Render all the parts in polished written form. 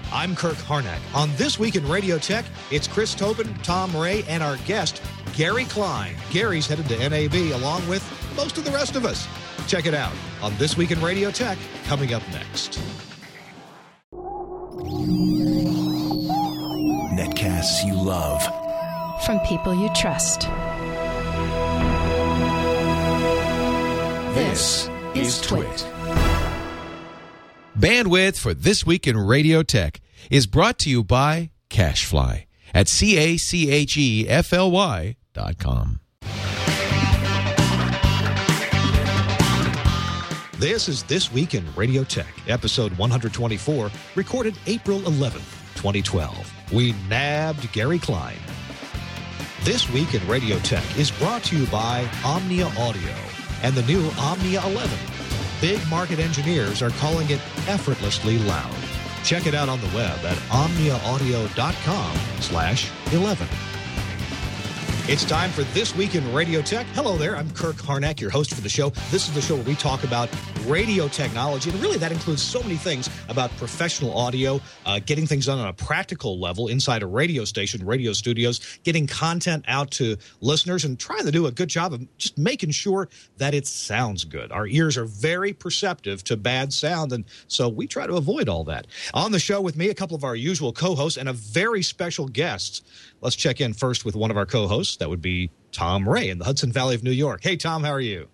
I'm Kirk Harnack. On This Week in Radio Tech, it's Chris Tobin, Tom Ray, and our guest, Gary Klein. Gary's headed to NAB along with most of the rest of us. Check it out on This Week in Radio Tech, coming up next. Netcasts you love. From people you trust. This is Twit. Bandwidth for This Week in Radio Tech is brought to you by CacheFly at CACHEFLY.com. This is This Week in Radio Tech, episode 124, recorded April 11th, 2012. We nabbed Gary Klein. This Week in Radio Tech is brought to you by Omnia Audio and the new Omnia 11. Big market engineers are calling it effortlessly loud. Check it out on the web at omniaaudio.com/11. It's time for This Week in Radio Tech. Hello there, I'm Kirk Harnack, your host for the show. This is the show where we talk about radio technology, and really that includes so many things about professional audio, getting things done on a practical level inside a radio station, radio studios, getting content out to listeners, and trying to do a good job of just making sure that it sounds good. Our ears are very perceptive to bad sound, and so we try to avoid all that. On the show with me, a couple of our usual co-hosts and a very special guest. Let's check in first with one of our co-hosts. That would be Tom Ray in the Hudson Valley of New York. Hey, Tom, how are you?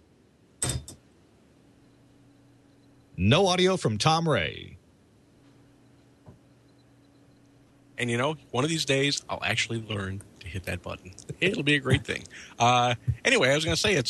No audio from Tom Ray. And, you know, one of these days, I'll actually learn to hit that button. It'll be a great thing. Anyway, I was going to say, it's,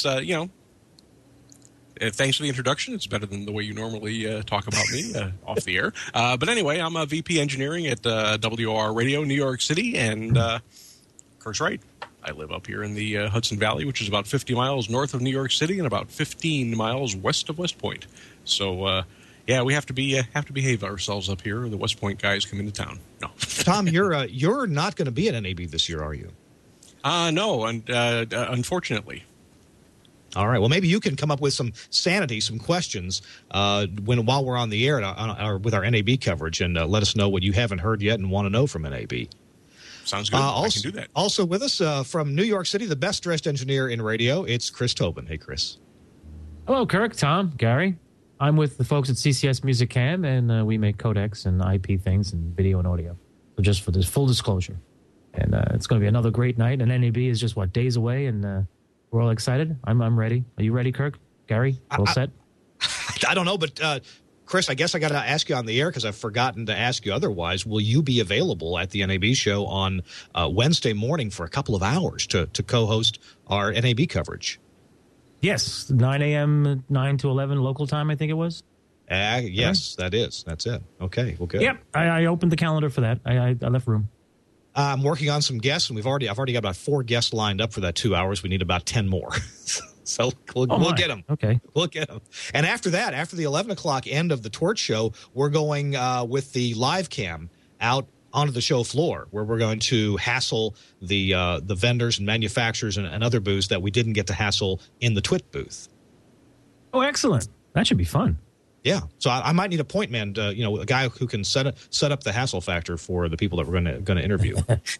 thanks for the introduction. It's better than the way you normally talk about me off the air. But anyway, I'm a VP Engineering at WR Radio, New York City, and Kurt's right. I live up here in the Hudson Valley, which is about 50 miles north of New York City and about 15 miles west of West Point. So, we have to behave ourselves up here, or the West Point guys come into town. No, Tom, you're not going to be at NAB this year, are you? No, and unfortunately. All right. Well, maybe you can come up with some sanity, some questions while we're on the air with our NAB coverage, and let us know what you haven't heard yet and want to know from NAB. Sounds good. I can do that. Also with us from New York City, the best-dressed engineer in radio, it's Chris Tobin. Hey, Chris. Hello, Kirk, Tom, Gary. I'm with the folks at CCS Music Cam, and we make codecs and IP things and video and audio. So just for this full disclosure. And it's going to be another great night, and NAB is just, days away, and we're all excited. I'm ready. Are you ready, Kirk? Gary, all set? I don't know, but Chris, I guess I got to ask you on the air because I've forgotten to ask you otherwise. Will you be available at the NAB show on Wednesday morning for a couple of hours to co-host our NAB coverage? Yes, 9 a.m., 9 to 11 local time, I think it was. Yes, right. That's it. Okay, well, good. Yep, I opened the calendar for that. I left room. I'm working on some guests, and I've already got about 4 guests lined up for that 2 hours. We need about 10 more. So we'll get them. Okay. We'll get them. And after that, after the 11 o'clock end of the Torch Show, we're going with the live cam out onto the show floor, where we're going to hassle the vendors and manufacturers and other booths that we didn't get to hassle in the Twit booth. Oh, excellent. That should be fun. Yeah. So I might need a point man, a guy who can set up the hassle factor for the people that we're going to interview.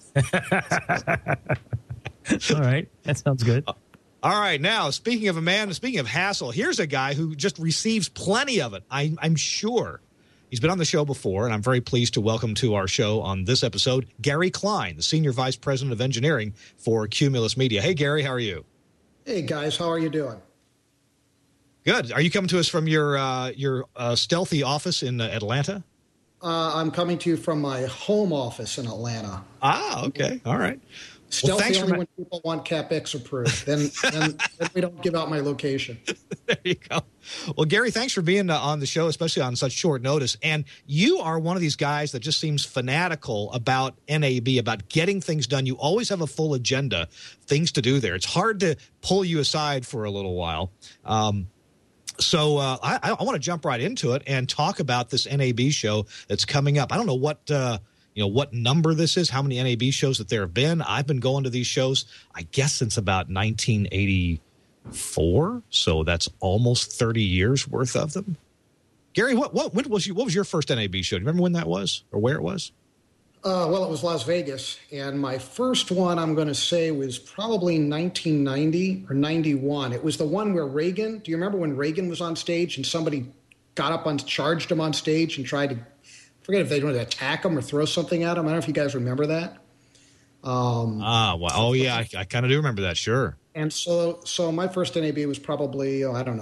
All right. That sounds good. All right, now, speaking of hassle, here's a guy who just receives plenty of it, I'm sure. He's been on the show before, and I'm very pleased to welcome to our show on this episode, Gary Klein, the Senior Vice President of Engineering for Cumulus Media. Hey, Gary, how are you? Hey, guys, how are you doing? Good. Are you coming to us from your stealthy office in Atlanta? I'm coming to you from my home office in Atlanta. Ah, okay. All right. Stealthy only when people want CapEx approved. Then we don't give out my location. There you go. Well, Gary, thanks for being on the show, especially on such short notice. And you are one of these guys that just seems fanatical about NAB, about getting things done. You always have a full agenda, things to do there. It's hard to pull you aside for a little while. So I want to jump right into it and talk about this NAB show that's coming up. I don't know what number this is, how many NAB shows that there have been. I've been going to these shows, I guess, since about 1984. So that's almost 30 years worth of them. Gary, what was your first NAB show? Do you remember when that was or where it was? Well, it was Las Vegas, and my first one, I'm going to say, was probably 1990 or 91. It was the one where Reagan, do you remember when Reagan was on stage and somebody charged him on stage and tried to, I forget if they wanted to attack him or throw something at him. I don't know if you guys remember that. Well, oh, yeah, I kind of do remember that, sure. And so my first NAB was probably,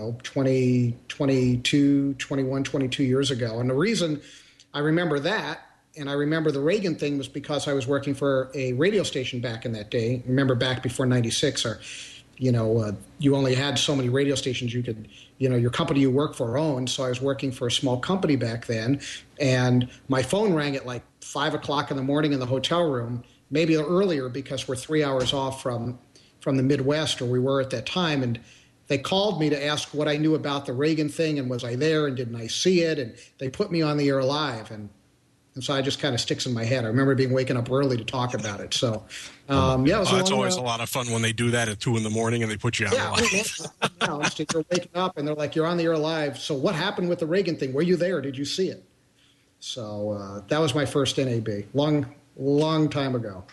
22 years ago. And the reason I remember that, and I remember the Reagan thing, was because I was working for a radio station back in that day. Remember back before 96, you only had so many radio stations you could, your company you work for owned. So I was working for a small company back then. And my phone rang at like 5 o'clock in the morning in the hotel room, maybe earlier because we're 3 hours off from the Midwest, or we were at that time. And they called me to ask what I knew about the Reagan thing and was I there and didn't I see it? And they put me on the air live. And so I just kind of sticks in my head. I remember waking up early to talk about it. So, it's always a lot of fun when they do that at 2 a.m. and they put you on live. You're waking up and they're like, you're on the air live. So what happened with the Reagan thing? Were you there? Did you see it? So that was my first NAB, long time ago.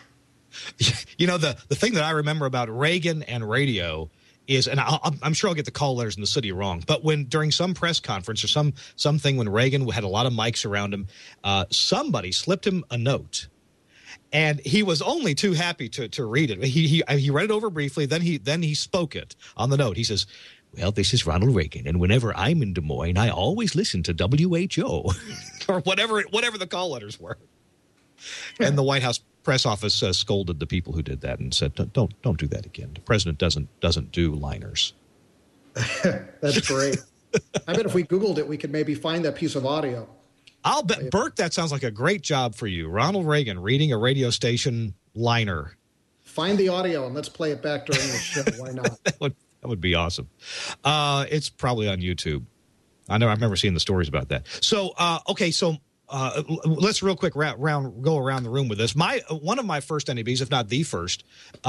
The thing that I remember about Reagan and radio is, and I'm sure I'll get the call letters in the city wrong, but when during some press conference or something when Reagan had a lot of mics around him, somebody slipped him a note, and he was only too happy to read it. He read it over briefly, then he spoke it on the note. He says, "Well, this is Ronald Reagan, and whenever I'm in Des Moines, I always listen to WHO," or whatever the call letters were. And the White House press office scolded the people who did that and said, "Don't do that again. The president doesn't do liners." That's great. I bet if we Googled it, we could maybe find that piece of audio. I'll bet, Bert, that sounds like a great job for you. Ronald Reagan reading a radio station liner. Find the audio and let's play it back during the show. Why not? That would be awesome. It's probably on YouTube. I remember seeing the stories about that. So, okay, so let's real quick go around the room with this. One of my first NABs, if not the first,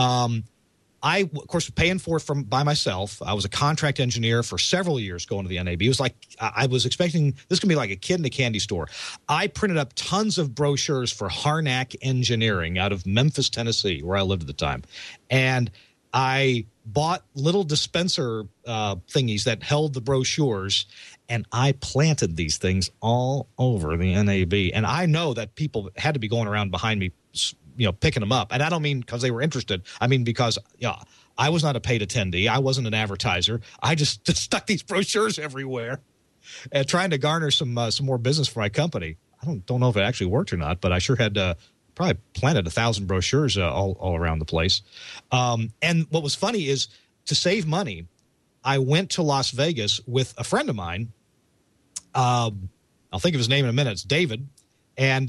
I, of course, was paying for it by myself. I was a contract engineer for several years going to the NAB. It was like I was expecting this could be like a kid in a candy store. I printed up tons of brochures for Harnack Engineering out of Memphis, Tennessee, where I lived at the time. And I bought little dispenser thingies that held the brochures, and I planted these things all over the NAB. And I know that people had to be going around behind me, picking them up. And I don't mean because they were interested. I mean because I was not a paid attendee. I wasn't an advertiser. I just stuck these brochures everywhere and trying to garner some more business for my company. I don't know if it actually worked or not, but I sure had probably planted 1,000 brochures all around the place. And what was funny is, to save money, I went to Las Vegas with a friend of mine. I'll think of his name in a minute. It's David. And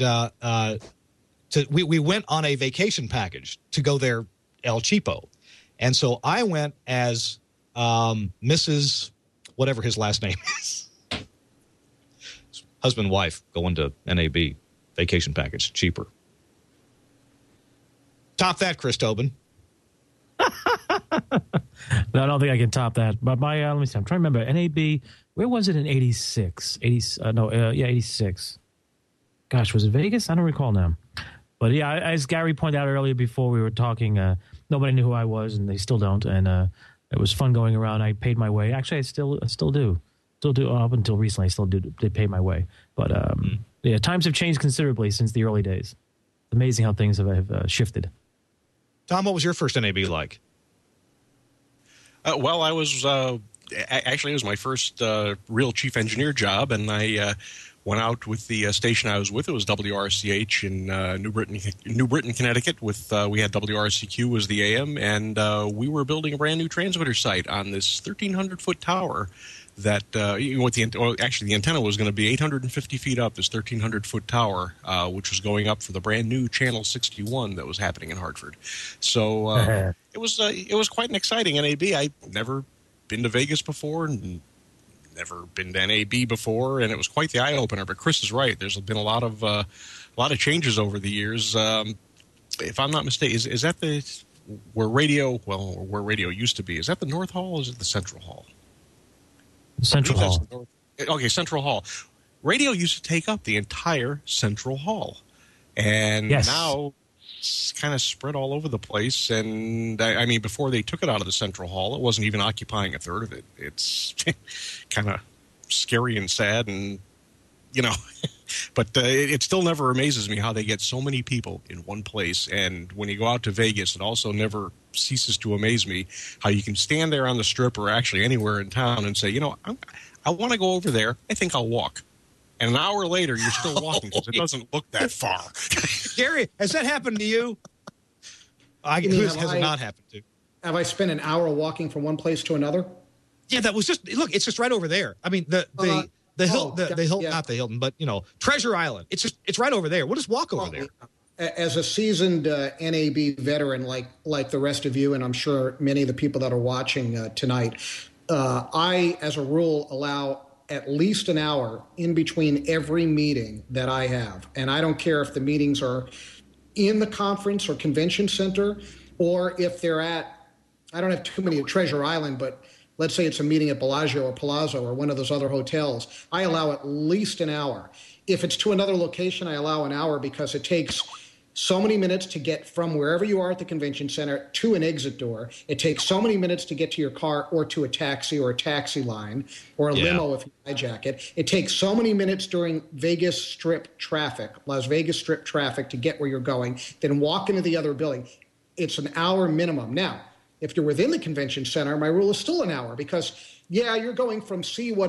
we went on a vacation package to go there, El Cheapo. And so I went as Mrs. whatever his last name is. Husband and wife going to NAB, vacation package, cheaper. Top that, Chris Tobin. No, I don't think I can top that. But let me see. I'm trying to remember. NAB, where was it in 86? 86. Gosh, was it Vegas? I don't recall now. But yeah, as Gary pointed out earlier before we were talking, nobody knew who I was, and they still don't. And it was fun going around. I paid my way. Actually, I still do. Still do up until recently. I still do. They pay my way. But yeah, times have changed considerably since the early days. It's amazing how things have shifted. Tom, what was your first NAB like? Well, I was actually it was my first real chief engineer job, and I went out with the station I was with. It was WRCH in New Britain, Connecticut. We had WRCQ as the AM, and we were building a brand new transmitter site on this 1,300-foot tower. That the antenna was going to be 850 feet up. This 1,300-foot tower, which was going up for the brand new Channel 61 that was happening in Hartford. So it was quite an exciting NAB. I'd never been to Vegas before, and never been to NAB before, and it was quite the eye opener. But Chris is right. There's been a lot of changes over the years. If I'm not mistaken, is that where radio used to be? Is that the North Hall, or is it the Central Hall? Central Hall. Okay, Central Hall. radio used to take up the entire central hall. And now it's kind of spread all over the place. And I mean, before they took it out of the central hall, it wasn't even occupying a third of it. It's kind of scary and sad, and but it still never amazes me how they get so many people in one place. And when you go out to Vegas, it also never ceases to amaze me how you can stand there on the Strip or actually anywhere in town and say, I want to go over there. I think I'll walk. And an hour later, you're still walking because it doesn't look that far. Gary, has that happened to you? Who has it not happened to? Have I spent an hour walking from one place to another? Yeah, that was just, look, it's just right over there. I mean, the Hilton, not the Hilton, but, Treasure Island. It's right over there. We'll just walk over there. As a seasoned NAB veteran like the rest of you, and I'm sure many of the people that are watching tonight, I, as a rule, allow at least an hour in between every meeting that I have. And I don't care if the meetings are in the conference or convention center, or if they're at, I don't have too many at Treasure Island, but let's say it's a meeting at Bellagio or Palazzo or one of those other hotels. I allow at least an hour. If it's to another location, I allow an hour because it takes so many minutes to get from wherever you are at the convention center to an exit door. It takes so many minutes to get to your car or to a taxi or a taxi line or a limo if you hijack it. It takes so many minutes during Vegas Strip traffic, Las Vegas Strip traffic, to get where you're going, then walk into the other building. It's an hour minimum. Now, if you're within the convention center, my rule is still an hour because, you're going from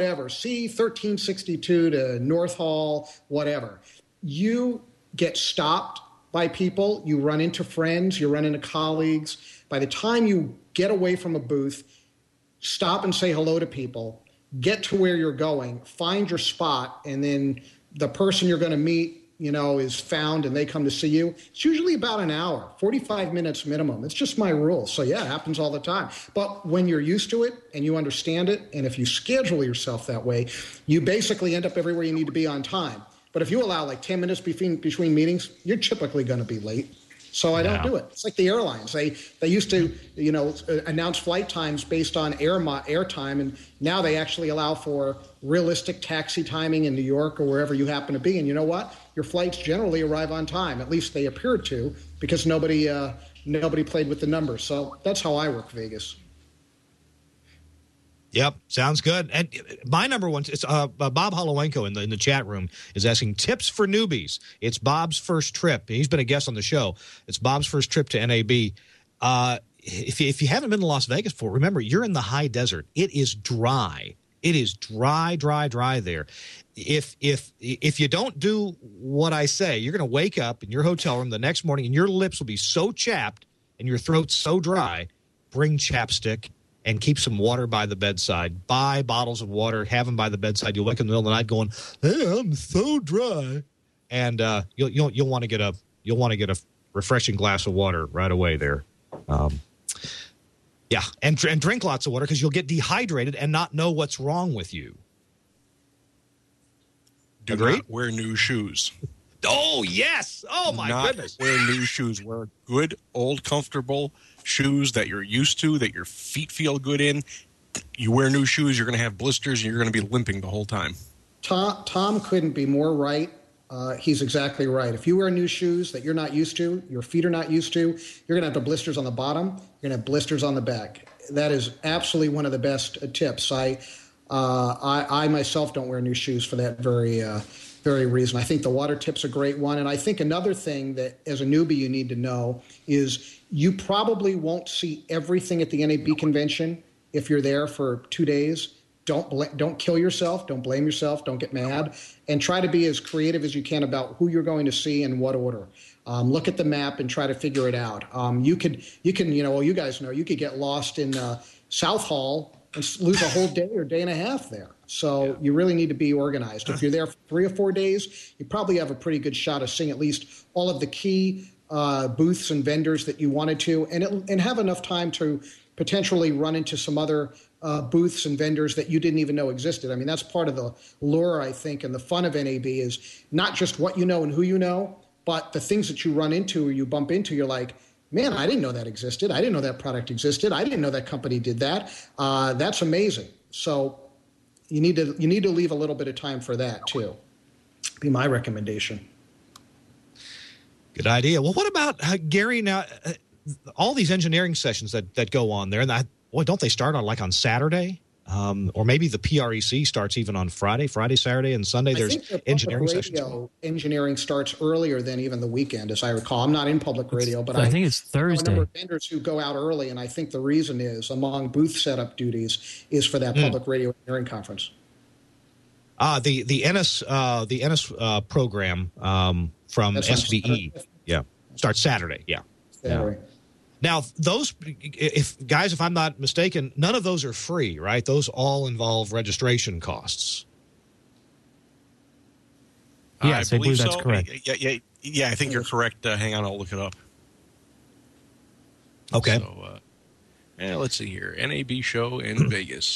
C1362 to North Hall, whatever. You get stopped by people, you run into friends, you run into colleagues. By the time you get away from a booth, stop and say hello to people, get to where you're going, find your spot, and then the person you're going to meet, is found and they come to see you. It's usually about an hour, 45 minutes minimum. It's just my rule. So, it happens all the time. But when you're used to it and you understand it, and if you schedule yourself that way, you basically end up everywhere you need to be on time. But if you allow like 10 minutes between meetings, you're typically going to be late. So I don't do it. It's like the airlines. They used to, announce flight times based on air time, and now they actually allow for realistic taxi timing in New York or wherever you happen to be. And you know what? Your flights generally arrive on time. At least they appear to, because nobody played with the numbers. So that's how I work Vegas. Yep, sounds good. And my number one, it's Bob Holowenko in the chat room is asking tips for newbies. It's Bob's first trip. He's been a guest on the show. It's Bob's first trip to NAB. If you haven't been to Las Vegas before, remember, you're in the high desert. It is dry. It is dry there. If you don't do what I say, you're going to wake up in your hotel room the next morning and your lips will be so chapped and your throat so dry. Bring chapstick. And keep some water by the bedside. Buy bottles of water, have them by the bedside. You'll wake up in the middle of the night going, "Hey, I'm so dry," and you'll want to get a refreshing glass of water right away there. And drink lots of water because you'll get dehydrated and not know what's wrong with you. Do not wear new shoes. Oh yes! Oh my goodness! Wear new shoes. Wear good, old, comfortable shoes that you're used to, that your feet feel good in. You wear new shoes, you're going to have blisters, and you're going to be limping the whole time. Tom couldn't be more right. He's exactly right. If you wear new shoes that you're not used to, your feet are not used to, you're going to have the blisters on the bottom, you're going to have blisters on the back. That is absolutely one of the best tips. I myself don't wear new shoes for that very reason. I think the water tip's a great one. And I think another thing that as a newbie you need to know is you probably won't see everything at the NAB convention if you're there for 2 days. Don't kill yourself. Don't blame yourself. Don't get mad. And try to be as creative as you can about who you're going to see and what order. Look at the map and try to figure it out. You guys know, you could get lost in South Hall and lose a whole day or day and a half there. So you really need to be organized. If you're there for 3 or 4 days, you probably have a pretty good shot of seeing at least all of the key booths and vendors that you wanted to, and have enough time to potentially run into some other booths and vendors that you didn't even know existed. I mean, that's part of the lure, I think, and the fun of NAB is not just what you know and who you know, but the things that you run into or you bump into, you're like, man, I didn't know that existed. I didn't know that product existed. I didn't know that company did that. That's amazing. So you need to leave a little bit of time for that too. Be my recommendation. Good idea. Well, what about Gary? Now, all these engineering sessions that go on there, and don't they start on Saturday? Or maybe the PREC starts even on Friday, Saturday, and Sunday. There's engineering sessions. Engineering starts earlier than even the weekend, as I recall. I'm not in public radio, but I think it's Thursday. I know a number of vendors who go out early, and I think the reason is, among booth setup duties, is for that public radio engineering conference. The Ennis program from SVE, starts Saturday. Saturday. Now, those, if I'm not mistaken, none of those are free, right? Those all involve registration costs. Yes, I believe that's correct. Yeah, I think you're correct. Hang on, I'll look it up. Okay. So, let's see here. NAB show in Vegas.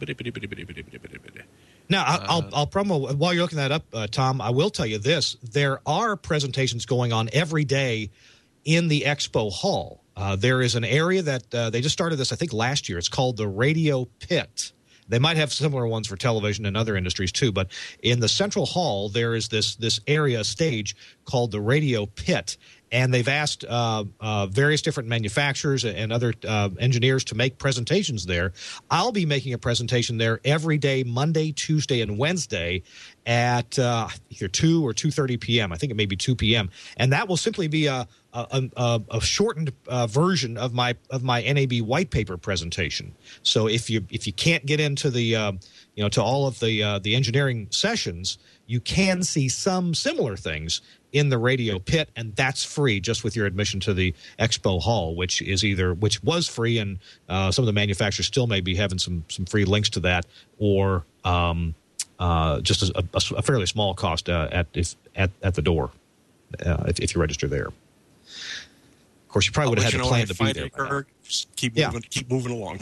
Now, I'll promo, while you're looking that up, Tom, I will tell you this. There are presentations going on every day in the expo hall. There is an area that they just started this, I think, last year. It's called the Radio Pit. They might have similar ones for television and other industries too, but in the central hall there is this area stage called the Radio Pit, and they've asked various different manufacturers and other engineers to make presentations there. I'll be making a presentation there every day, Monday, Tuesday, and Wednesday at either 2 or 2:30 p.m. I think it may be 2 p.m. And that will simply be a shortened version of my NAB white paper presentation. So if you can't get into the to all of the engineering sessions, you can see some similar things in the Radio Pit, and that's free just with your admission to the Expo Hall, which was free, and some of the manufacturers still may be having some free links to that, or just a fairly small cost at the door if you register there. Of course, you probably would have had to plan to be there. Keep moving along.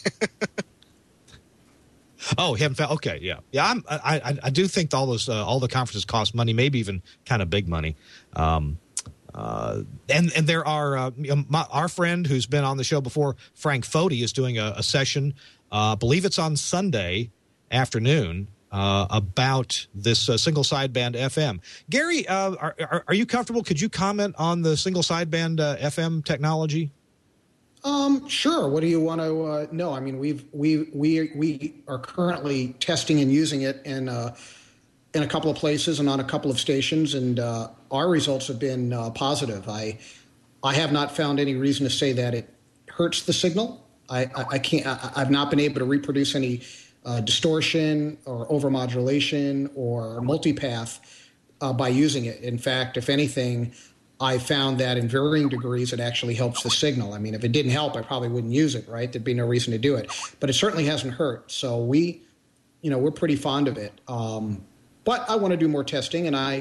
Oh, you haven't found? Okay, yeah. I do think all the conferences cost money, maybe even kind of big money. And there are our friend who's been on the show before, Frank Foti, is doing a session. I believe it's on Sunday afternoon about this single sideband FM. Gary, are you comfortable? Could you comment on the single sideband FM technology? Sure. What do you want to know? I mean, we are currently testing and using it in a couple of places and on a couple of stations, and our results have been positive. I have not found any reason to say that it hurts the signal. I can't. I've not been able to reproduce any distortion or overmodulation or multipath by using it. In fact, if anything, I found that in varying degrees it actually helps the signal. I mean, if it didn't help, I probably wouldn't use it, right? There'd be no reason to do it. But it certainly hasn't hurt. So we're pretty fond of it. But I want to do more testing, and I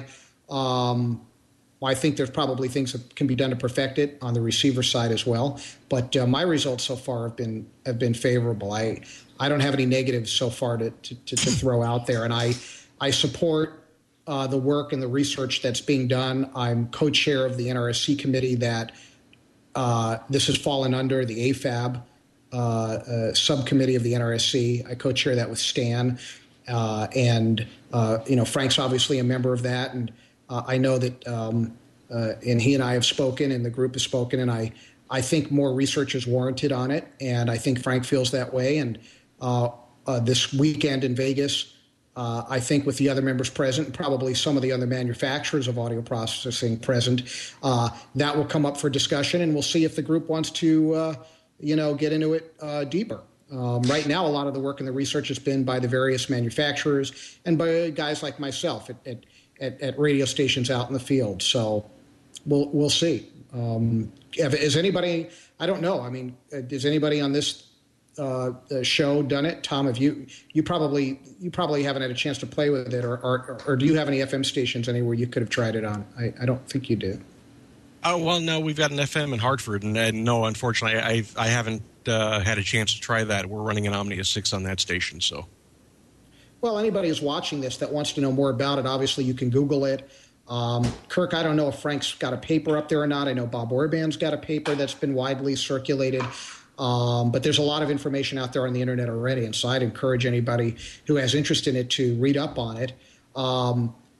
think there's probably things that can be done to perfect it on the receiver side as well. But my results so far have been favorable. I don't have any negatives so far to throw out there, and I support the work and the research that's being done. I'm co-chair of the NRSC committee that this has fallen under, the AFAB subcommittee of the NRSC. I co-chair that with Stan, and Frank's obviously a member of that, and I know that and he and I have spoken, and the group has spoken, and I think more research is warranted on it, and I think Frank feels that way. And this weekend in Vegas, I think with the other members present, and probably some of the other manufacturers of audio processing present, that will come up for discussion, and we'll see if the group wants to, get into it deeper. Right now, a lot of the work and the research has been by the various manufacturers and by guys like myself at radio stations out in the field. So we'll see. Is anybody? I don't know. I mean, has anybody on this show done it? Tom, have you probably haven't had a chance to play with it, or do you have any FM stations anywhere you could have tried it on? I don't think you do. Oh, well, no, we've got an FM in Hartford, and no, unfortunately, I haven't had a chance to try that. We're running an Omnia 6 on that station, so. Well, anybody who's watching this that wants to know more about it, obviously you can Google it. Kirk, I don't know if Frank's got a paper up there or not. I know Bob Orband's got a paper that's been widely circulated. But there's a lot of information out there on the internet already, and so I'd encourage anybody who has interest in it to read up on it.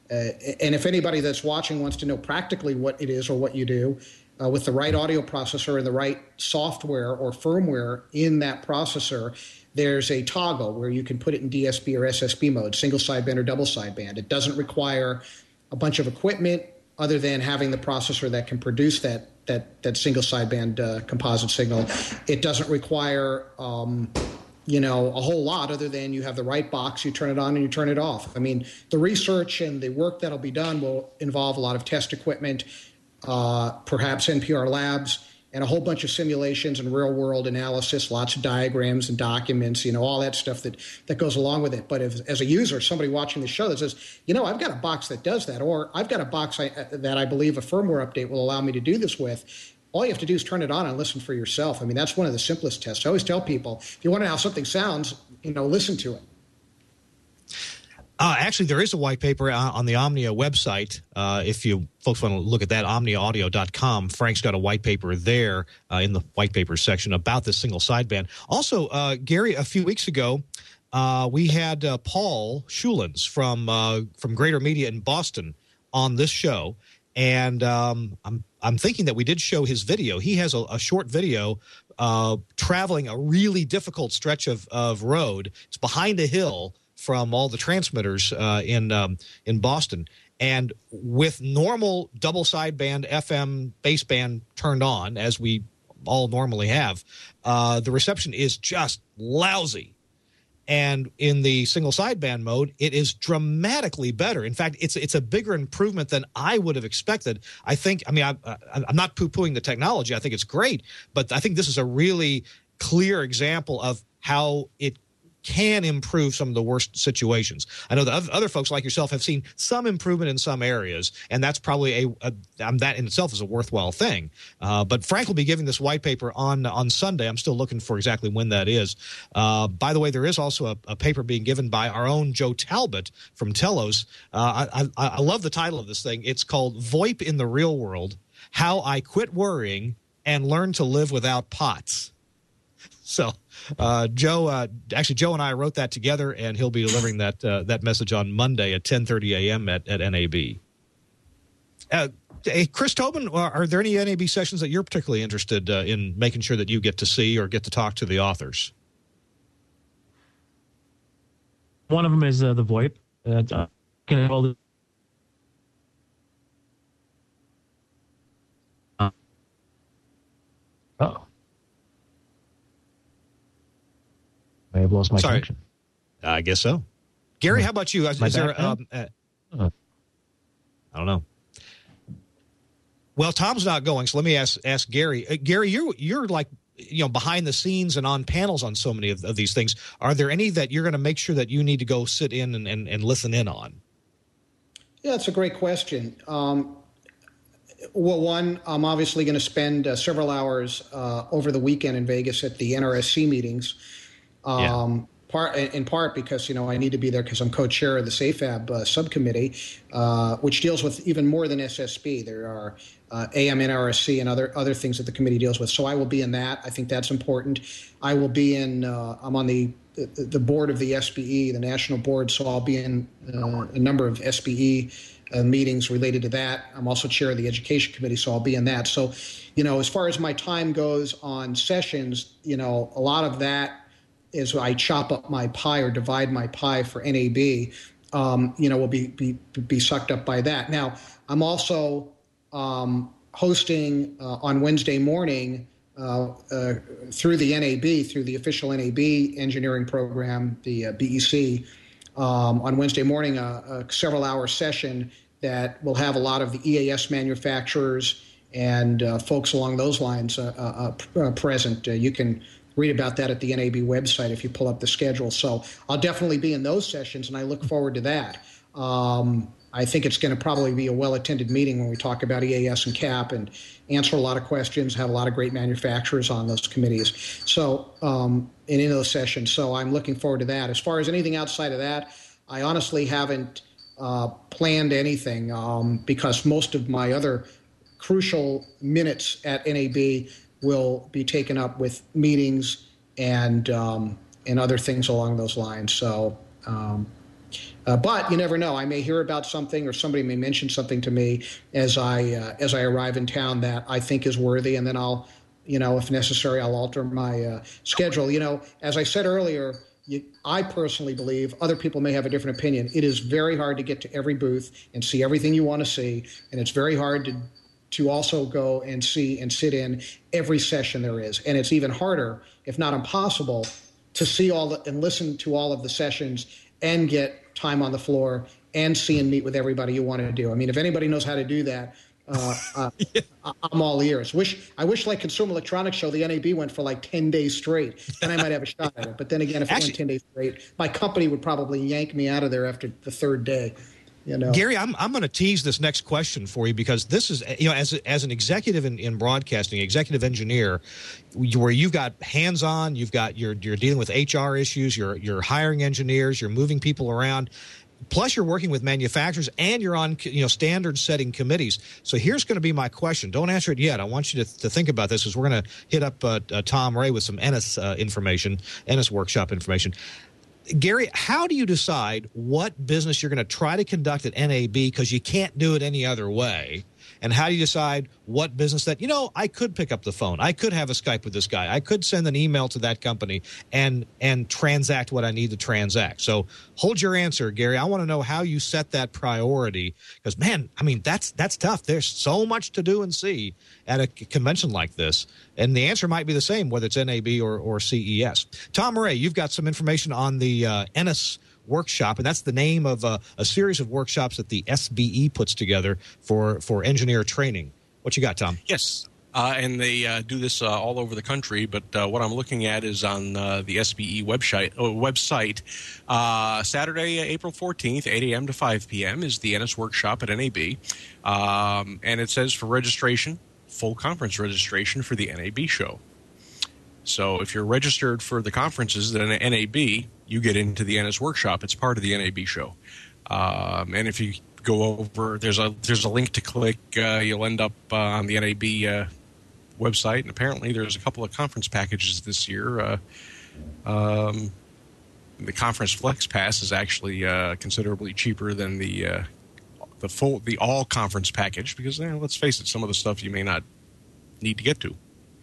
And if anybody that's watching wants to know practically what it is or what you do, with the right audio processor and the right software or firmware in that processor, there's a toggle where you can put it in DSP or SSB mode, single sideband or double sideband. It doesn't require a bunch of equipment other than having the processor that can produce that single sideband composite signal. It doesn't require a whole lot other than you have the right box, you turn it on and you turn it off. I mean, the research and the work that'll be done will involve a lot of test equipment, perhaps NPR labs, and a whole bunch of simulations and real-world analysis, lots of diagrams and documents, all that stuff that goes along with it. But as a user, somebody watching the show that says, I've got a box that does that, or I've got a box that I believe a firmware update will allow me to do this with, all you have to do is turn it on and listen for yourself. I mean, that's one of the simplest tests. I always tell people, if you want to know how something sounds, listen to it. Actually, there is a white paper on the Omnia website. If you folks want to look at that, omniaaudio.com, Frank's got a white paper there in the white paper section about this single sideband. Also, Gary, a few weeks ago, we had Paul Schulens from Greater Media in Boston on this show, and I'm thinking that we did show his video. He has a short video traveling a really difficult stretch of road. It's behind a hill from all the transmitters in Boston, and with normal double sideband FM baseband turned on, as we all normally have, the reception is just lousy. And in the single sideband mode, it is dramatically better. In fact, it's a bigger improvement than I would have expected. I'm not poo-pooing the technology. I think it's great, but I think this is a really clear example of how it can improve some of the worst situations. I know that other folks like yourself have seen some improvement in some areas, and that's probably that in itself is a worthwhile thing. But Frank will be giving this white paper on Sunday. I'm still looking for exactly when that is. By the way, there is also a paper being given by our own Joe Talbot from Telos. I love the title of this thing. It's called VoIP in the Real World, How I Quit Worrying and Learned to Live Without POTS. So Joe and I wrote that together, and he'll be delivering that message on Monday at 10:30 a.m. at NAB. Hey, Chris Tobin, are there any NAB sessions that you're particularly interested in making sure that you get to see or get to talk to the authors? One of them is the VoIP. Oh. I have lost my connection. I guess so. Gary, how about you? Is there? I don't know. Well, Tom's not going, so let me ask Gary. Gary, you're like behind the scenes and on panels on so many of these things. Are there any that you're going to make sure that you need to go sit in and listen in on? Yeah, that's a great question. Well, one, I'm obviously going to spend several hours over the weekend in Vegas at the NRSC meetings. In part because I need to be there because I'm co-chair of the SAFAB subcommittee, which deals with even more than SSB. There are AM NRSC and other things that the committee deals with. So I will be in that. I think that's important. I will be in. I'm on the board of the SBE, the national board. So I'll be in a number of SBE meetings related to that. I'm also chair of the education committee, so I'll be in that. So, as far as my time goes on sessions, a lot of that is I chop up my pie or divide my pie for NAB, will be sucked up by that. Now, I'm also hosting on Wednesday morning through the NAB, through the official NAB engineering program, the BEC, on Wednesday morning, a several-hour session that will have a lot of the EAS manufacturers and folks along those lines present. You can read about that at the NAB website if you pull up the schedule. So I'll definitely be in those sessions, and I look forward to that. I think it's going to probably be a well-attended meeting when we talk about EAS and CAP and answer a lot of questions, have a lot of great manufacturers on those committees. So, and in those sessions. So I'm looking forward to that. As far as anything outside of that, I honestly haven't planned anything because most of my other crucial minutes at NAB will be taken up with meetings and other things along those lines. So But you never know. I may hear about something, or somebody may mention something to me as I arrive in town that I think is worthy, and then I'll, if necessary, I'll alter my schedule. As I said earlier, I personally believe, other people may have a different opinion, it is very hard to get to every booth and see everything you want to see, and it's very hard to also go and see and sit in every session there is. And it's even harder, if not impossible, to see and listen to all of the sessions and get time on the floor and see and meet with everybody you want to do. I mean, if anybody knows how to do that, I'm all ears. I wish like Consumer Electronics Show, the NAB went for like 10 days straight, and I might have a shot at it. But then again, if it went 10 days straight, my company would probably yank me out of there after the third day. Gary, I'm going to tease this next question for you, because this is, as an executive in broadcasting, executive engineer, where you've got hands-on, you're dealing with HR issues, you're hiring engineers, you're moving people around, plus you're working with manufacturers, and you're on standard setting committees. So here's going to be my question. Don't answer it yet. I want you to think about this, because we're going to hit up Tom Ray with some Ennis information, Ennis Workshop information. Gary, how do you decide what business you're going to try to conduct at NAB, because you can't do it any other way? And how do you decide what business that, I could pick up the phone, I could have a Skype with this guy, I could send an email to that company and transact what I need to transact? So hold your answer, Gary. I want to know how you set that priority, because, man, I mean, that's tough. There's so much to do and see at a convention like this. And the answer might be the same, whether it's NAB or CES. Tom Ray, you've got some information on the Ennis Workshop, and that's the name of a series of workshops that the SBE puts together for engineer training. What you got, Tom? Yes, and they do this all over the country, but what I'm looking at is on the SBE website. Saturday, April 14th, 8 a.m. to 5 p.m. is the Ennis Workshop at NAB, and it says for registration, full conference registration for the NAB show. So if you're registered for the conferences at NAB, you get into the Ennis Workshop. It's part of the NAB show. And if you go over, there's a link to click. You'll end up on the NAB website. And apparently there's a couple of conference packages this year. The Conference Flex Pass is actually considerably cheaper than the all conference package, because let's face it, some of the stuff you may not need to get to.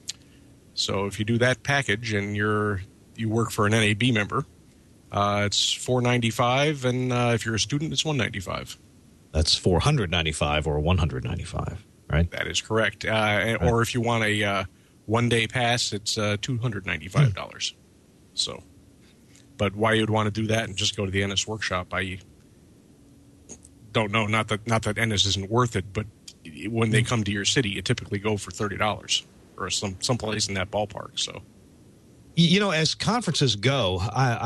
So if you do that package and you work for an NAB member, it's $495, and if you're a student, it's $195. That's $495 or $195, right? That is correct. Or if you want a one-day pass, it's $295. So, but why you'd want to do that and just go to the Ennis Workshop, I don't know. Not that Ennis isn't worth it, but when they come to your city, you typically go for $30. Or someplace in that ballpark. So, as conferences go,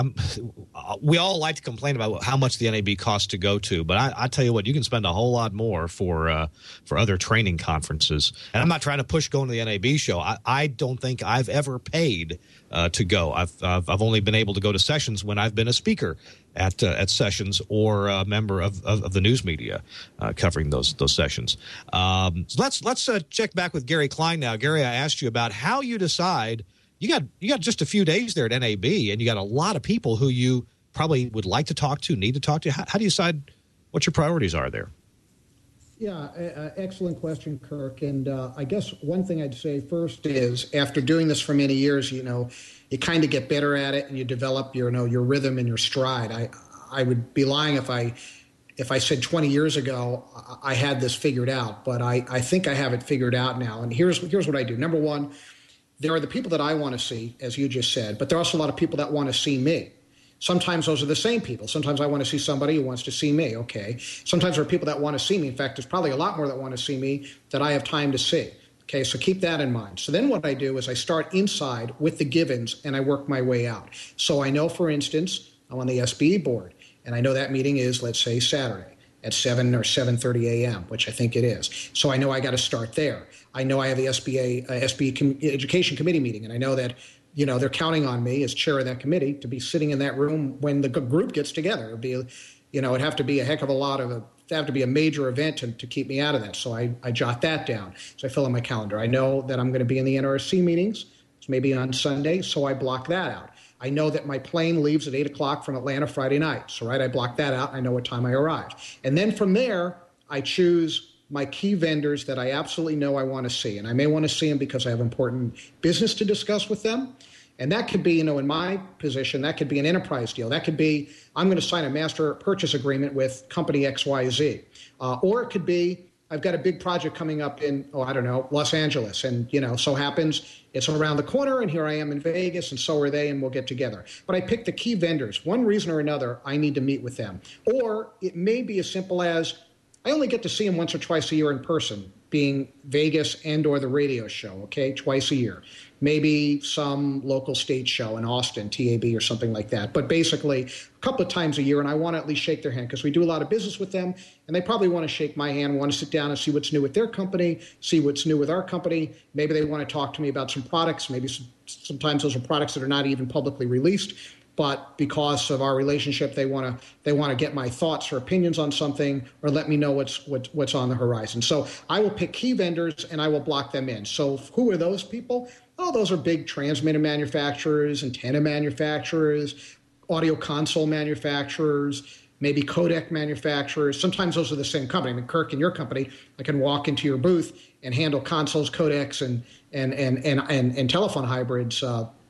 we all like to complain about how much the NAB costs to go to, but I tell you what, you can spend a whole lot more for other training conferences. And I'm not trying to push going to the NAB show. I don't think I've ever paid to go. I've only been able to go to sessions when I've been a speaker at sessions or a member of the news media covering those sessions. So let's check back with Gary Klein now. Gary, I asked you about how you decide. You got just a few days there at NAB, and you got a lot of people who you probably would like to talk to, need to talk to. How do you decide what your priorities are there? Yeah, excellent question, Kirk. And I guess one thing I'd say first is, after doing this for many years, you kind of get better at it, and you develop your rhythm and your stride. I would be lying if I said 20 years ago I had this figured out, but I think I have it figured out now. And here's what I do. Number one, there are the people that I want to see, as you just said, but there are also a lot of people that want to see me. Sometimes those are the same people. Sometimes I want to see somebody who wants to see me, okay? Sometimes there are people that want to see me. In fact, there's probably a lot more that want to see me that I have time to see, okay? So keep that in mind. So then what I do is I start inside with the givens, and I work my way out. So I know, for instance, I'm on the SBE board, and I know that meeting is, let's say, Saturday at 7 or 7:30 a.m., which I think it is. So I know I got to start there. I know I have the SBE Education Committee meeting, and I know that they're counting on me as chair of that committee to be sitting in that room when the group gets together. It'd have to be a heck of a lot of it'd have to be a major event to keep me out of that. So I jot that down. So I fill in my calendar. I know that I'm going to be in the NRSC meetings, maybe on Sunday, so I block that out. I know that my plane leaves at 8 o'clock from Atlanta Friday night. So, right, I block that out. I know what time I arrive. And then from there, I choose my key vendors that I absolutely know I want to see. And I may want to see them because I have important business to discuss with them. And that could be, in my position, that could be an enterprise deal. That could be, I'm going to sign a master purchase agreement with company XYZ. Or it could be, I've got a big project coming up in, Los Angeles. And, so happens it's around the corner, and here I am in Vegas, and so are they, and we'll get together. But I pick the key vendors. One reason or another, I need to meet with them. Or it may be as simple as, I only get to see them once or twice a year in person, being Vegas and or the radio show, okay, twice a year. Maybe some local state show in Austin, TAB or something like that. But basically, a couple of times a year, and I want to at least shake their hand because we do a lot of business with them, and they probably want to shake my hand, want to sit down and see what's new with their company, see what's new with our company. Maybe they want to talk to me about some products. Maybe sometimes those are products that are not even publicly released. But because of our relationship, they want to get my thoughts or opinions on something, or let me know what's on the horizon. So I will pick key vendors and I will block them in. So who are those people? Oh, those are big transmitter manufacturers, antenna manufacturers, audio console manufacturers, maybe codec manufacturers. Sometimes those are the same company. I mean, Kirk, in your company, I can walk into your booth and handle consoles, codecs, and telephone hybrids.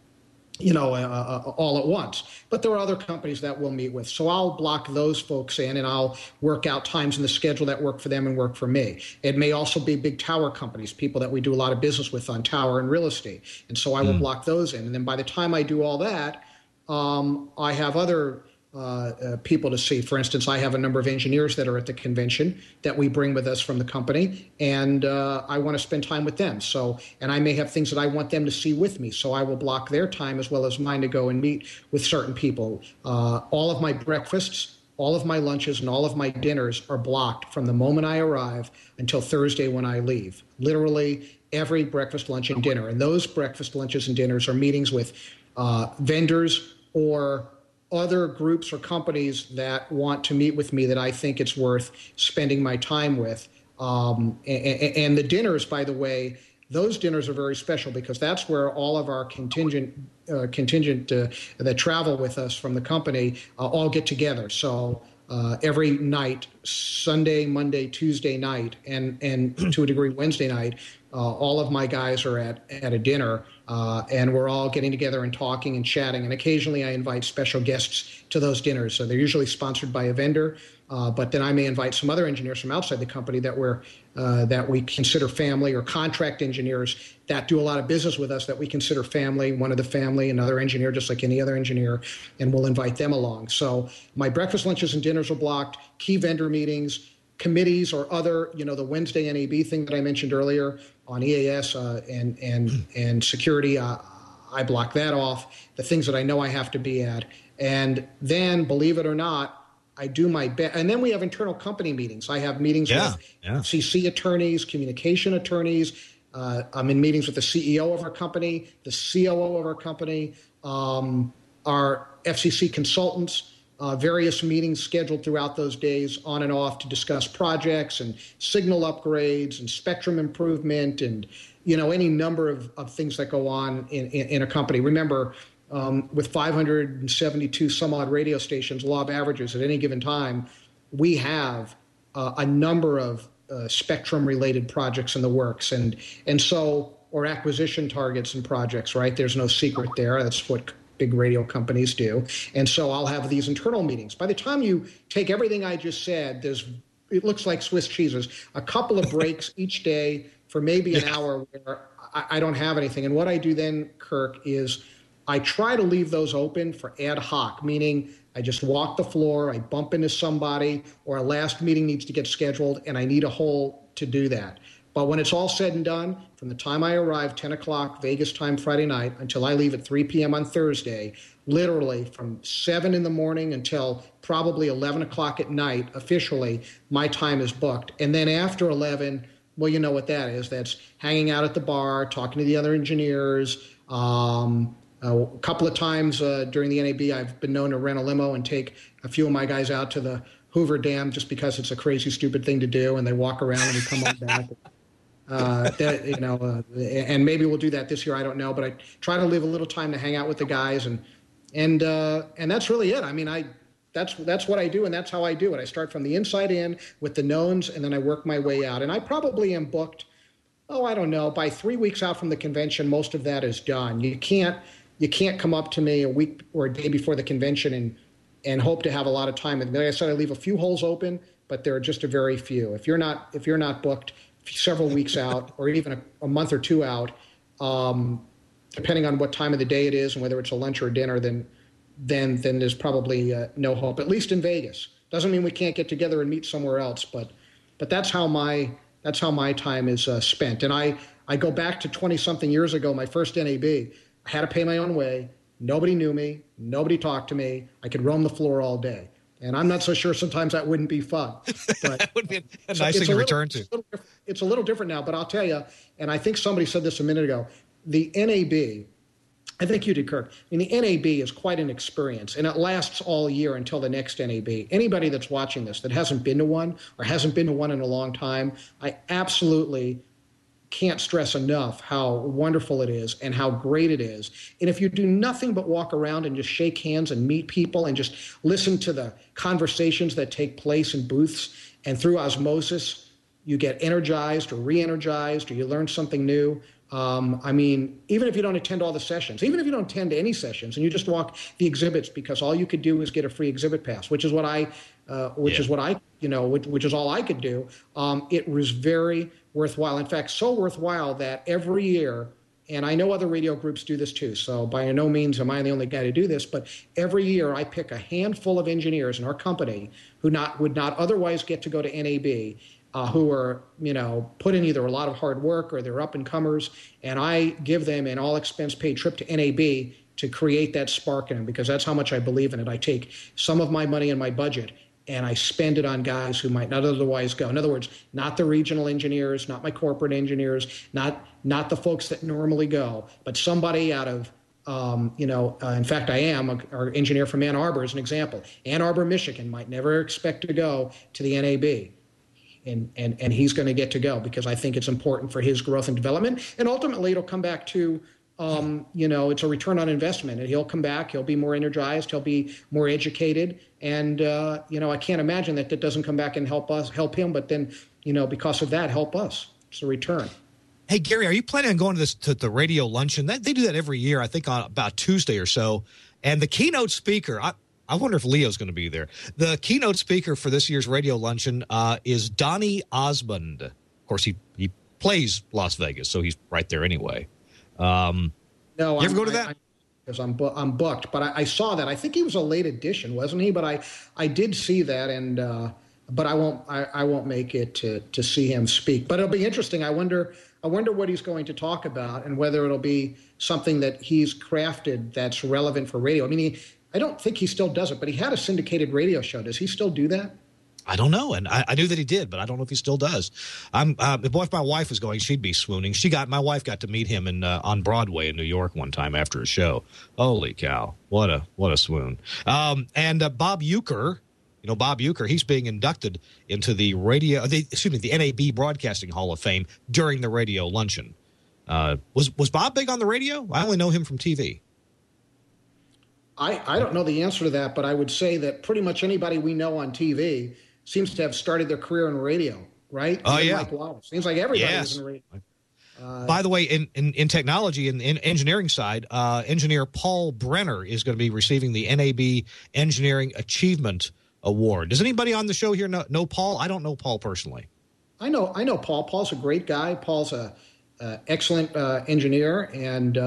All at once. But there are other companies that we'll meet with. So I'll block those folks in, and I'll work out times in the schedule that work for them and work for me. It may also be big tower companies, people that we do a lot of business with on tower and real estate. And so I will block those in. And then by the time I do all that, I have other people to see. For instance, I have a number of engineers that are at the convention that we bring with us from the company, and I want to spend time with them. So, and I may have things that I want them to see with me, so I will block their time as well as mine to go and meet with certain people. All of my breakfasts, all of my lunches, and all of my dinners are blocked from the moment I arrive until Thursday when I leave. Literally every breakfast, lunch, and dinner. And those breakfast, lunches, and dinners are meetings with vendors or other groups or companies that want to meet with me that I think it's worth spending my time with. And the dinners, by the way, those dinners are very special because that's where all of our contingent that travel with us from the company all get together. So every night, Sunday, Monday, Tuesday night, and to a degree Wednesday night, all of my guys are at a dinner, and we're all getting together and talking and chatting. And occasionally I invite special guests to those dinners. So they're usually sponsored by a vendor, but then I may invite some other engineers from outside the company that we consider family, or contract engineers that do a lot of business with us that we consider family, one of the family, another engineer, just like any other engineer, and we'll invite them along. So my breakfast, lunches, and dinners are blocked, key vendor meetings, committees or other, the Wednesday NAB thing that I mentioned earlier on EAS and security, I block that off, the things that I know I have to be at. And then, believe it or not, I do my best. And then we have internal company meetings. I have meetings with CC attorneys, communication attorneys. I'm in meetings with the CEO of our company, the COO of our company, our FCC consultants, various meetings scheduled throughout those days on and off to discuss projects and signal upgrades and spectrum improvement and, any number of things that go on in a company. Remember, with 572 some odd radio stations, law of averages at any given time, we have a number of spectrum-related projects in the works. And so, or acquisition targets and projects, right? There's no secret there. That's what big radio companies do. And so I'll have these internal meetings. By the time you take everything I just said, it looks like Swiss cheeses, a couple of breaks each day for maybe an hour where I don't have anything. And what I do then, Kirk, is I try to leave those open for ad hoc, meaning I just walk the floor, I bump into somebody, or a last meeting needs to get scheduled, and I need a hole to do that. But when it's all said and done, from the time I arrive, 10 o'clock Vegas time Friday night, until I leave at 3 p.m. on Thursday, literally from 7 in the morning until probably 11 o'clock at night, officially, my time is booked. And then after 11, well, you know what that is. That's hanging out at the bar, talking to the other engineers. A couple of times during the NAB, I've been known to rent a limo and take a few of my guys out to the Hoover Dam just because it's a crazy, stupid thing to do, and they walk around and we come on back. And maybe we'll do that this year. I don't know, but I try to leave a little time to hang out with the guys and And that's really it. I mean, that's what I do, and that's how I do it. I start from the inside in with the knowns, and then I work my way out. And I probably am booked, I don't know, by 3 weeks out from the convention, most of that is done. You can't come up to me a week or a day before the convention and hope to have a lot of time. And like I said, I leave a few holes open, but there are just a very few. If you're not booked several weeks out or even a month or two out, depending on what time of the day it is and whether it's a lunch or a dinner, then there's probably no hope, at least in Vegas. Doesn't mean we can't get together and meet somewhere else, but that's how my time is spent. And I go back to 20-something years ago, my first NAB. I had to pay my own way. Nobody knew me. Nobody talked to me. I could roam the floor all day. And I'm not so sure sometimes that wouldn't be fun. But that would be a nice thing to return to. It's a little different now, but I'll tell you, and I think somebody said this a minute ago, the NAB, I think you did, Kirk. I mean, the NAB is quite an experience, and it lasts all year until the next NAB. Anybody that's watching this that hasn't been to one or hasn't been to one in a long time, I absolutely can't stress enough how wonderful it is and how great it is. And if you do nothing but walk around and just shake hands and meet people and just listen to the conversations that take place in booths, and through osmosis, you get energized or re-energized or you learn something new. I mean, even if you don't attend all the sessions, even if you don't attend any sessions and you just walk the exhibits because all you could do is get a free exhibit pass, which is all I could do. It was very worthwhile. In fact, so worthwhile that every year, and I know other radio groups do this too, so by no means am I the only guy to do this, but every year I pick a handful of engineers in our company who would not otherwise get to go to NAB, who are, put in either a lot of hard work or they're up-and-comers, and I give them an all-expense-paid trip to NAB to create that spark in them, because that's how much I believe in it. I take some of my money and my budget and I spend it on guys who might not otherwise go. In other words, not the regional engineers, not my corporate engineers, not the folks that normally go, but somebody out of, in fact, I am our engineer from Ann Arbor as an example. Ann Arbor, Michigan might never expect to go to the NAB. And he's going to get to go because I think it's important for his growth and development. And ultimately, it'll come back to, it's a return on investment. And he'll come back. He'll be more energized. He'll be more educated. And, I can't imagine that doesn't come back and help him. But then, because of that, help us. It's a return. Hey, Gary, are you planning on going to the radio luncheon? They do that every year, I think on about Tuesday or so. And the keynote speaker, I wonder if Leo's going to be there. The keynote speaker for this year's radio luncheon is Donny Osmond. Of course, he plays Las Vegas, so he's right there anyway. No, you ever go to that? Because I'm booked, but I saw that. I think he was a late edition, wasn't he? But I did see that, and but I won't make it to see him speak. But it'll be interesting. I wonder what he's going to talk about, and whether it'll be something that he's crafted that's relevant for radio. I mean, I don't think he still does it, but he had a syndicated radio show. Does he still do that? I don't know, and I knew that he did, but I don't know if he still does. If my wife was going, she'd be swooning. My wife got to meet him on Broadway in New York one time after a show. Holy cow, what a swoon! And Bob Uecker, Bob Uecker, he's being inducted into the NAB Broadcasting Hall of Fame during the radio luncheon. Was Bob big on the radio? I only know him from TV. I don't know the answer to that, but I would say that pretty much anybody we know on TV seems to have started their career in radio, right? Oh, yeah. Mike Wallace. Seems like everybody is in radio. By the way, in technology, in engineering side, engineer Paul Brenner is going to be receiving the NAB Engineering Achievement Award. Does anybody on the show here know Paul? I don't know Paul personally. I know Paul. Paul's a great guy. Paul's a excellent engineer, and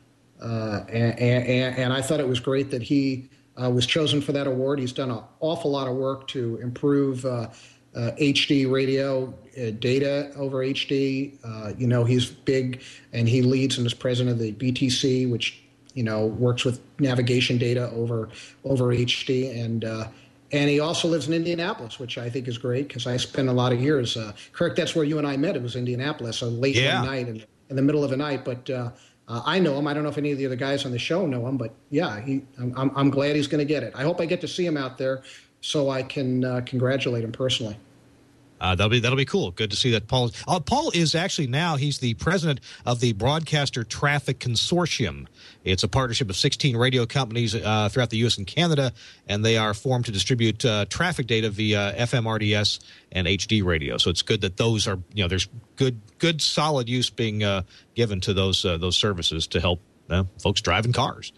I thought it was great that he was chosen for that award. He's done an awful lot of work to improve HD radio data over HD. He's big, and he leads and is president of the BTC, which works with navigation data over HD, and he also lives in Indianapolis, which I think is great because I spent a lot of years. Kirk, that's where you and I met. It was Indianapolis, so late one night in the middle of the night, but. I know him. I don't know if any of the other guys on the show know him, but yeah, I'm glad he's going to get it. I hope I get to see him out there so I can congratulate him personally. That'll be cool. Good to see that Paul. Paul is actually now he's the president of the Broadcaster Traffic Consortium. It's a partnership of 16 radio companies throughout the U.S. and Canada, and they are formed to distribute traffic data via FM RDS and HD radio. So it's good that those are there's good solid use being given to those services to help folks driving cars.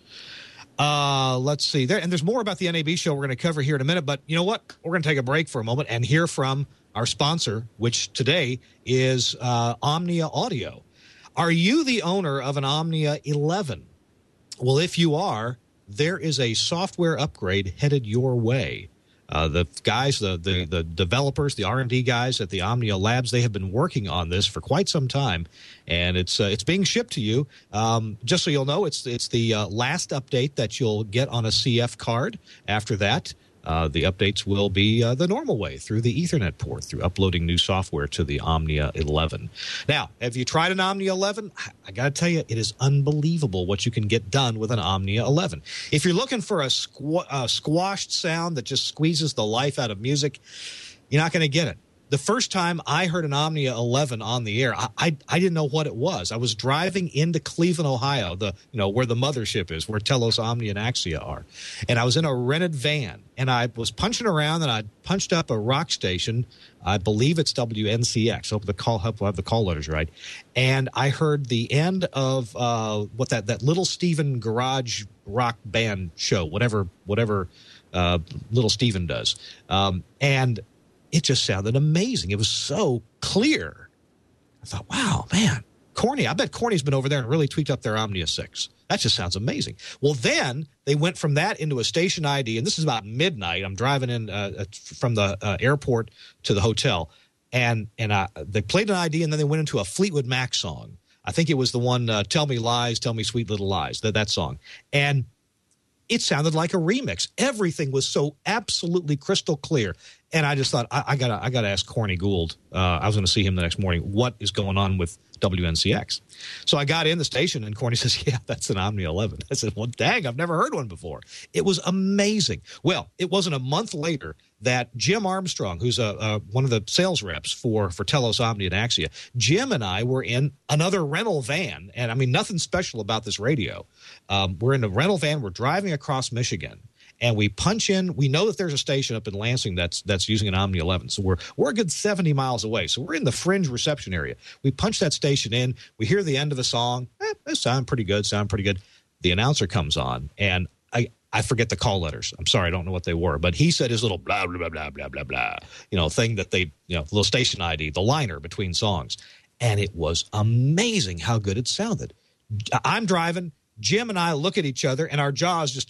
Let's see there, and there's more about the NAB show we're going to cover here in a minute. But you know what? We're going to take a break for a moment and hear from our sponsor, which today is Omnia Audio. Are you the owner of an Omnia 11? Well, if you are, there is a software upgrade headed your way. The guys, the developers, the R&D guys at the Omnia Labs, they have been working on this for quite some time, and it's being shipped to you. Just so you'll know, it's the last update that you'll get on a CF card. After that, the updates will be the normal way through the Ethernet port, through uploading new software to the Omnia 11. Now, have you tried an Omnia 11? I got to tell you, it is unbelievable what you can get done with an Omnia 11. If you're looking for a squashed sound that just squeezes the life out of music, you're not going to get it. The first time I heard an Omnia 11 on the air, I didn't know what it was. I was driving into Cleveland, Ohio, where the mothership is, where Telos, Omnia, and Axia are. And I was in a rented van, and I was punching around, and I punched up a rock station. I believe it's WNCX. Hope I have the call letters right. And I heard the end of that Little Steven garage rock band show, whatever Little Steven does, and it just sounded amazing. It was so clear. I thought, wow, man, Corny. I bet Corny's been over there and really tweaked up their Omnia 6. That just sounds amazing. Well, then they went from that into a station ID, and this is about midnight. I'm driving in from the airport to the hotel, and they played an ID, and then they went into a Fleetwood Mac song. I think it was the one, Tell Me Lies, Tell Me Sweet Little Lies, that song. And it sounded like a remix. Everything was so absolutely crystal clear. And I just thought, I gotta ask Corny Gould. I was going to see him the next morning. What is going on with WNCX? So I got in the station, and Corny says, yeah, that's an Omnia 11. I said, well, dang, I've never heard one before. It was amazing. Well, it wasn't a month later that Jim Armstrong, who's one of the sales reps for Telos, Omnia, and Axia, Jim and I were in another rental van. And, I mean, nothing special about this radio. We're in a rental van. We're driving across Michigan. And we punch in. We know that there's a station up in Lansing that's using an Omnia 11. So we're a good 70 miles away. So we're in the fringe reception area. We punch that station in. We hear the end of the song. It sound pretty good. The announcer comes on, and I forget the call letters. I'm sorry, I don't know what they were. But he said his little blah, blah, blah, blah, blah, blah, thing that they, little station ID, the liner between songs. And it was amazing how good it sounded. I'm driving. Jim and I look at each other, and our jaws just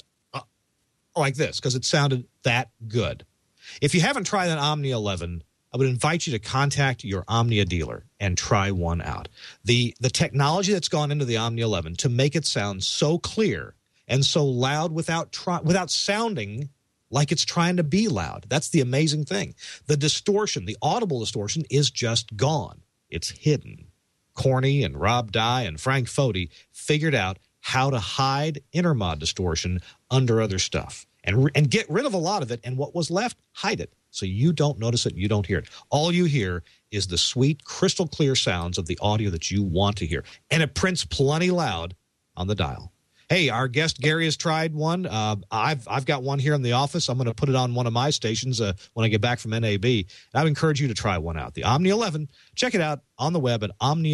like this because it sounded that good. If you haven't tried an Omnia 11, I would invite you to contact your Omnia dealer and try one out. The technology that's gone into the Omnia 11 to make it sound so clear and so loud without sounding like it's trying to be loud. That's the amazing thing. The distortion, the audible distortion, is just gone. It's hidden. Corny and Rob Dye and Frank Foti figured out how to hide intermod distortion under other stuff and get rid of a lot of it, and what was left, hide it so you don't notice it, you don't hear it. All you hear is the sweet, crystal clear sounds of the audio that you want to hear, and it prints plenty loud on the dial. Hey, our guest Gary has tried one. I've got one here in the office. I'm going to put it on one of my stations when I get back from NAB. And I would encourage you to try one out. The Omnia 11, check it out on the web at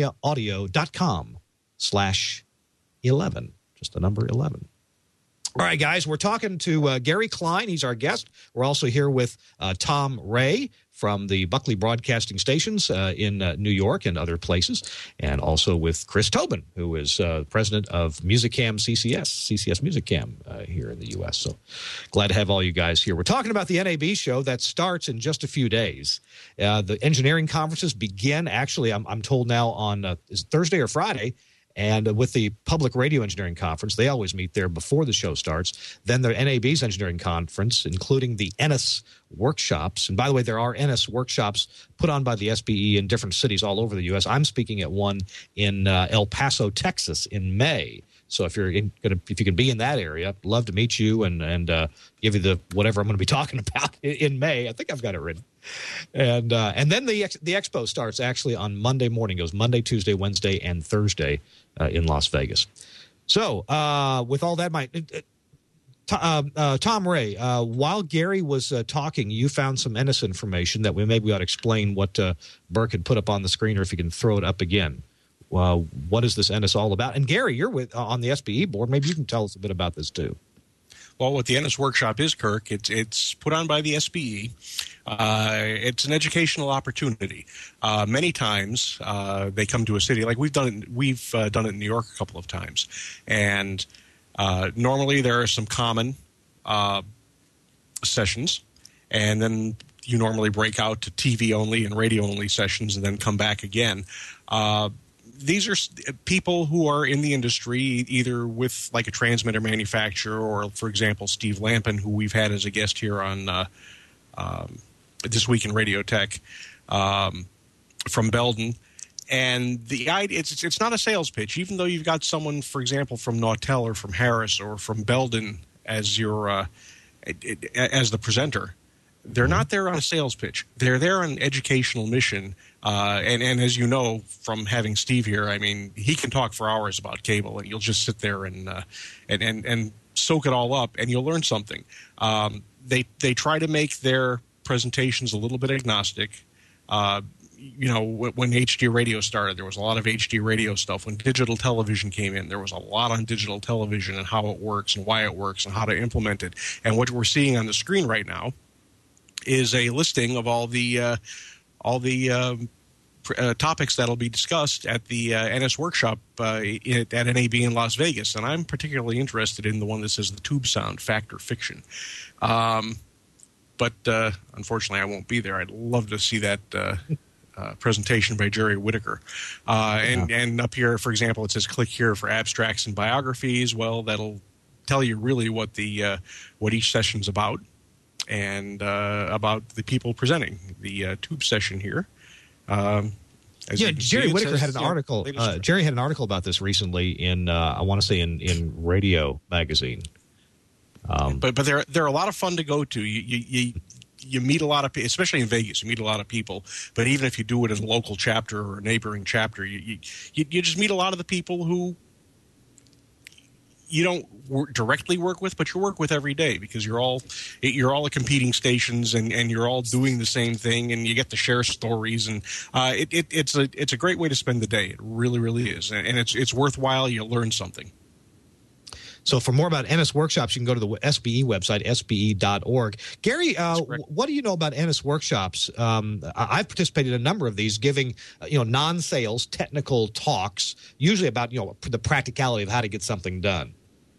omniaaudio.com/11. Just the number 11. All right, guys, we're talking to Gary Klein. He's our guest. We're also here with Tom Ray from the Buckley Broadcasting Stations in New York and other places, and also with Chris Tobin, who is president of MusicCam CCS MusicCam here in the U.S. So glad to have all you guys here. We're talking about the NAB show that starts in just a few days. The engineering conferences begin, actually, I'm told now, on is it Thursday or Friday. And with the Public Radio Engineering Conference, they always meet there before the show starts. Then the NAB's Engineering Conference, including the Ennis workshops. And by the way, there are Ennis workshops put on by the SBE in different cities all over the U.S. I'm speaking at one in El Paso, Texas in May. So if you can be in that area, love to meet you and give you the whatever I'm going to be talking about in May. I think I've got it written. And then the expo starts actually on Monday morning. It goes Monday, Tuesday, Wednesday, and Thursday in Las Vegas. So with all that, Tom Ray, while Gary was talking, you found some Ennis information that maybe ought to explain what Burke had put up on the screen, or if you can throw it up again. What is this Ennis all about? And Gary, you're on the SBE board. Maybe you can tell us a bit about this too. Well, what the Ennis Workshop is, Kirk, it's put on by the SBE. It's an educational opportunity. Many times they come to a city, like we've done it in New York a couple of times, and normally there are some common sessions, and then you normally break out to TV only and radio only sessions, and then come back again. These are people who are in the industry, either with like a transmitter manufacturer or, for example, Steve Lampin, who we've had as a guest here on This Week in Radio Tech from Belden. And the idea, it's not a sales pitch, even though you've got someone, for example, from Nautel or from Harris or from Belden as your as the presenter. They're not there on a sales pitch. They're there on an educational mission. And as you know from having Steve here, I mean, he can talk for hours about cable, and you'll just sit there and soak it all up, and you'll learn something. They try to make their presentations a little bit agnostic. You know, when HD radio started, there was a lot of HD radio stuff. When digital television came in, there was a lot on digital television and how it works and why it works and how to implement it. And what we're seeing on the screen right now is a listing of all the topics that'll be discussed at the Ennis Workshop at NAB in Las Vegas. And I'm particularly interested in the one that says the tube sound, fact or fiction. But unfortunately, I won't be there. I'd love to see that presentation by Jerry Whitaker. And up here, for example, it says click here for abstracts and biographies. Well, that'll tell you really what what each session's about, and about the people presenting. The tube session here. Jerry Whitaker had an article. Jerry had an article about this recently in I want to say in Radio Magazine. But they're a lot of fun to go to. You meet a lot of people, especially in Vegas. You meet a lot of people. But even if you do it as a local chapter or a neighboring chapter, you just meet a lot of the people who you don't directly work with, but you work with every day, because you're all at competing stations and you're all doing the same thing, and you get to share stories, and it's a great way to spend the day. It really, really is, and it's worthwhile. You learn something. So for more about Ennis Workshops, you can go to the SBE website, sbe.org. Gary, what do you know about Ennis Workshops? I've participated in a number of these, giving non-sales technical talks, usually about the practicality of how to get something done.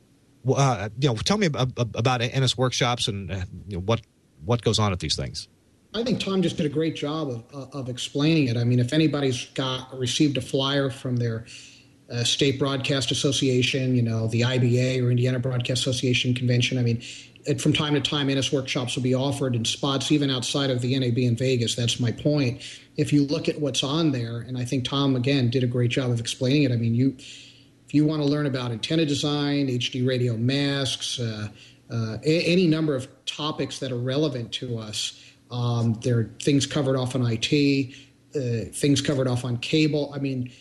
Tell me about Ennis Workshops and what goes on at these things. I think Tom just did a great job of explaining it. I mean, if anybody's received a flyer from their State Broadcast Association, the IBA or Indiana Broadcast Association convention. I mean, from time to time, Ennis Workshops will be offered in spots even outside of the NAB in Vegas. That's my point. If you look at what's on there, and I think Tom, again, did a great job of explaining it. I mean, if you want to learn about antenna design, HD radio masks, any number of topics that are relevant to us, there are things covered off on IT, things covered off on cable. I mean,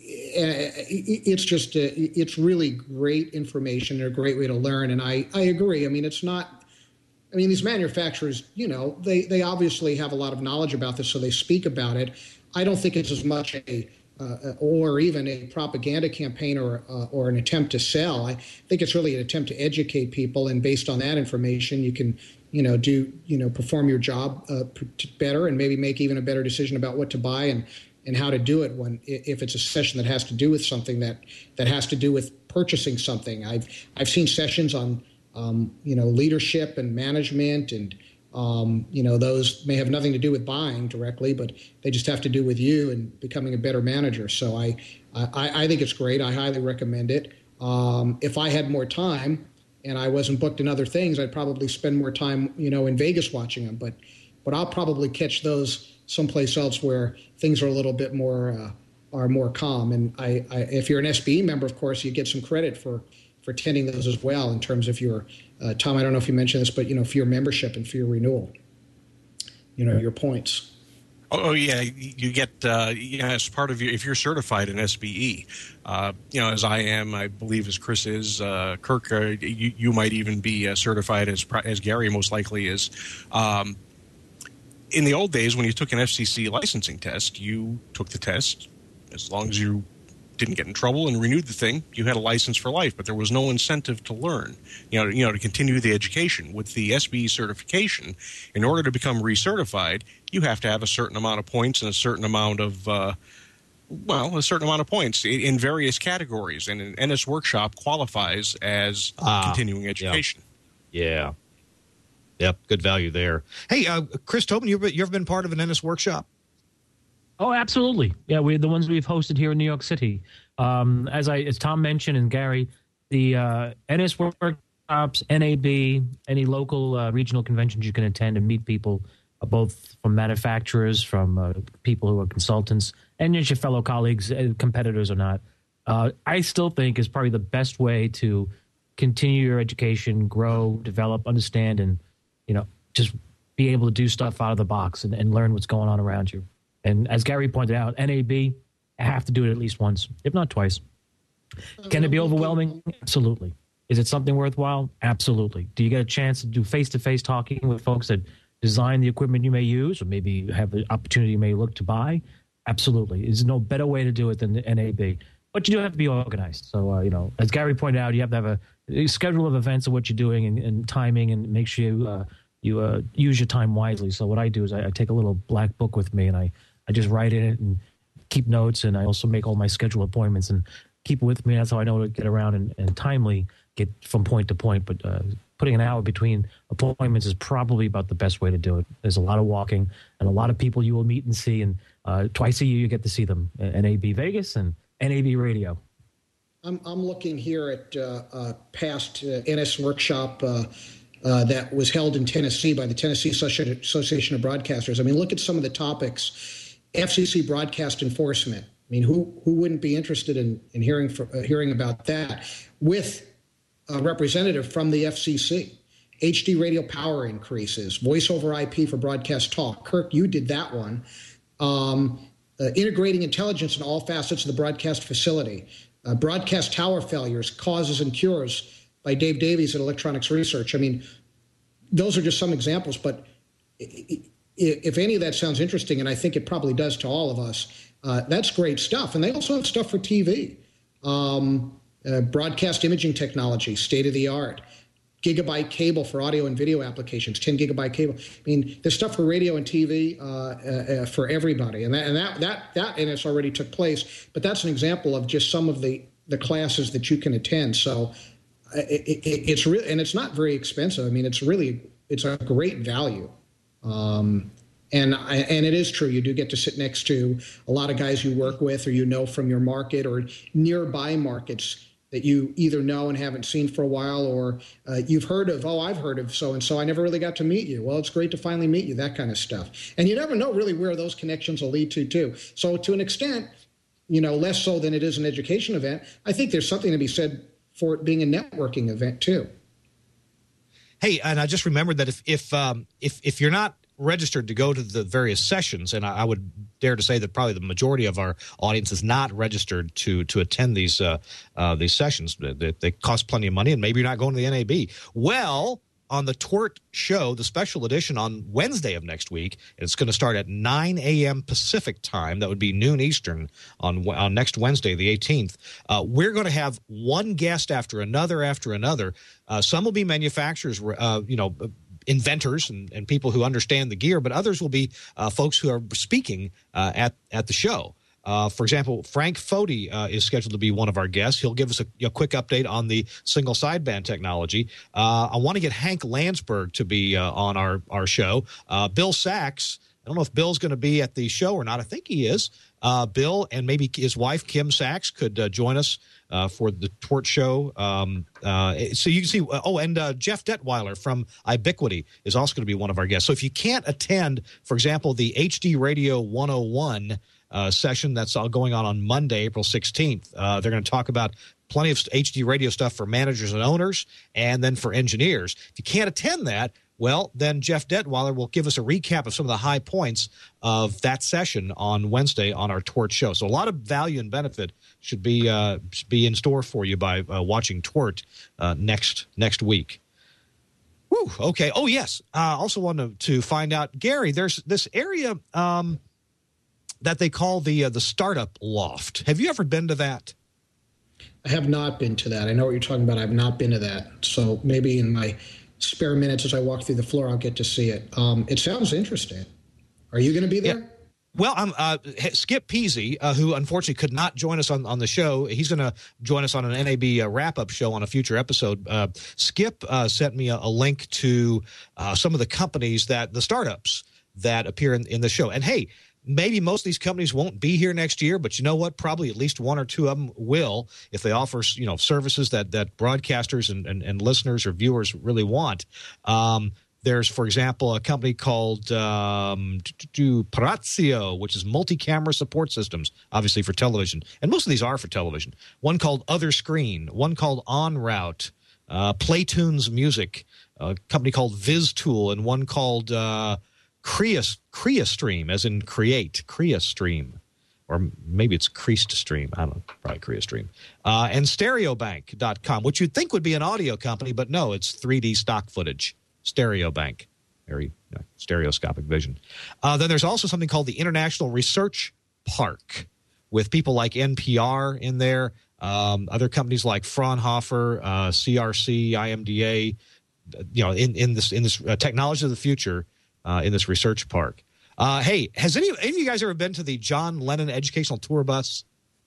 it's just it's really great information and a great way to learn. And I agree. I mean, these manufacturers, they obviously have a lot of knowledge about this, so they speak about it. I don't think it's as much or even a propaganda campaign or an attempt to sell. I think it's really an attempt to educate people, and based on that information, you can perform your job better, and maybe make even a better decision about what to buy and how to do it if it's a session that has to do with something that has to do with purchasing something. I've seen sessions on leadership and management, and those may have nothing to do with buying directly, but they just have to do with you and becoming a better manager. So I think it's great. I highly recommend it. If I had more time and I wasn't booked in other things, I'd probably spend more time in Vegas watching them. But I'll probably catch those someplace else where things are a little bit more calm. And if you're an SBE member, of course, you get some credit for attending those as well, in terms of your Tom, I don't know if you mentioned this, but for your membership and for your renewal. your points. Oh yeah, you get as part of your, if you're certified in SBE, as I am, I believe as Chris is, Kirk, you might even be certified as Gary most likely is. In the old days, when you took an FCC licensing test, you took the test as long as you didn't get in trouble and renewed the thing, you had a license for life, but there was no incentive to learn, to continue the education. With the SBE certification, in order to become recertified, you have to have a certain amount of points and a certain amount of, points in various categories. And an NS Workshop qualifies as continuing education. Yeah. Yep, good value there. Hey, Chris Tobin, you ever been part of an NS Workshop? Oh, absolutely. Yeah, the ones we've hosted here in New York City. As Tom mentioned and Gary, the NS Workshops, NAB, any local regional conventions you can attend and meet people, both from manufacturers, from people who are consultants, and just your fellow colleagues, competitors or not. I still think is probably the best way to continue your education, grow, develop, understand, and just be able to do stuff out of the box and learn what's going on around you. And as Gary pointed out, NAB, I have to do it at least once, if not twice. Can it be overwhelming? Absolutely. Is it something worthwhile? Absolutely. Do you get a chance to do face-to-face talking with folks that design the equipment you may use or maybe have the opportunity you may look to buy? Absolutely. There's no better way to do it than the NAB. But you do have to be organized. So, as Gary pointed out, you have to have a schedule of events of what you're doing and timing, and make sure you use your time wisely. So what I do is I take a little black book with me, and I just write in it and keep notes, and I also make all my schedule appointments and keep it with me. That's how I know to get around and timely get from point to point. But putting an hour between appointments is probably about the best way to do it. There's a lot of walking and a lot of people you will meet and see, and twice a year you get to see them, NAB Vegas and NAB Radio. I'm looking here at past NS Workshop that was held in Tennessee by the Tennessee Association of Broadcasters. I mean, look at some of the topics. FCC broadcast enforcement. I mean, who wouldn't be interested in hearing about that? With a representative from the FCC. HD radio power increases, voice over IP for broadcast talk. Kirk, you did that one. Integrating intelligence in all facets of the broadcast facility. Broadcast tower failures, causes and cures by Dave Davies at Electronics Research. I mean, those are just some examples, but if any of that sounds interesting, and I think it probably does to all of us, that's great stuff. And they also have stuff for TV. Broadcast imaging technology, state-of-the-art. Gigabyte cable for audio and video applications, 10 gigabyte cable. I mean, there's stuff for radio and TV for everybody. And that and it's already took place. But that's an example of just some of the classes that you can attend. So it's really, and it's not very expensive. I mean, it's a great value. And it is true. You do get to sit next to a lot of guys you work with or from your market or nearby markets that you either know and haven't seen for a while, or you've heard of, I've heard of so-and-so, I never really got to meet you. Well, it's great to finally meet you, that kind of stuff. And you never know really where those connections will lead to, too. So to an extent, less so than it is an education event, I think there's something to be said for it being a networking event, too. Hey, and I just remembered that if you're not registered to go to the various sessions, and I would dare to say that probably the majority of our audience is not registered to attend these sessions. They cost plenty of money, and maybe you're not going to the NAB. Well, on the TWiRT show, the special edition on Wednesday of next week, it's going to start at 9 a.m. Pacific time. That would be noon Eastern on next Wednesday, the 18th. We're going to have one guest after another. Some will be manufacturers, inventors and people who understand the gear, but others will be folks who are speaking at the show. For example, Frank Foti is scheduled to be one of our guests. He'll give us a quick update on the single sideband technology. I want to get Hank Landsberg to be on our show. Bill Sachs, I don't know if Bill's going to be at the show or not. I think he is. Bill and maybe his wife, Kim Sachs, could join us for the TWiRT show. So you can see, and Jeff Detweiler from Ubiquity is also going to be one of our guests. So if you can't attend, for example, the HD Radio 101 session that's going on Monday, April 16th, they're going to talk about plenty of HD radio stuff for managers and owners and then for engineers. If you can't attend that, well, then Jeff Detweiler will give us a recap of some of the high points of that session on Wednesday on our Twort show. So a lot of value and benefit should be in store for you by watching Twort next week. Whew, okay. Oh, yes. I also wanted to find out, Gary, there's this area that they call the Startup Loft. Have you ever been to that? I have not been to that. I know what you're talking about. I've not been to that. So maybe in my spare minutes as I walk through the floor, I'll get to see it. It sounds interesting. Are you going to be there? Yeah. Well, I'm Skip Peasy, who unfortunately could not join us on the show. He's going to join us on an NAB wrap-up show on a future episode. Skip sent me a link to some of the companies the startups that appear in the show. And hey, maybe most of these companies won't be here next year, but you know what? Probably at least one or two of them will if they offer, services that broadcasters and listeners or viewers really want. There's, for example, a company called Parazio, which is multi-camera support systems, obviously for television. And most of these are for television. One called Other Screen, one called En Route, Playtunes Music, a company called VizTool, and one called CreaStream, as in create, CreaStream. Or maybe it's CreaStream. I don't know, probably CreaStream. And StereoBank.com, which you'd think would be an audio company, but no, it's 3D stock footage. StereoBank, very stereoscopic vision. Then there's also something called the International Research Park, with people like NPR in there, other companies like Fraunhofer, CRC, IMDA, in this technology of the future, in this research park. Hey, has any of you guys ever been to the John Lennon Educational Tour Bus?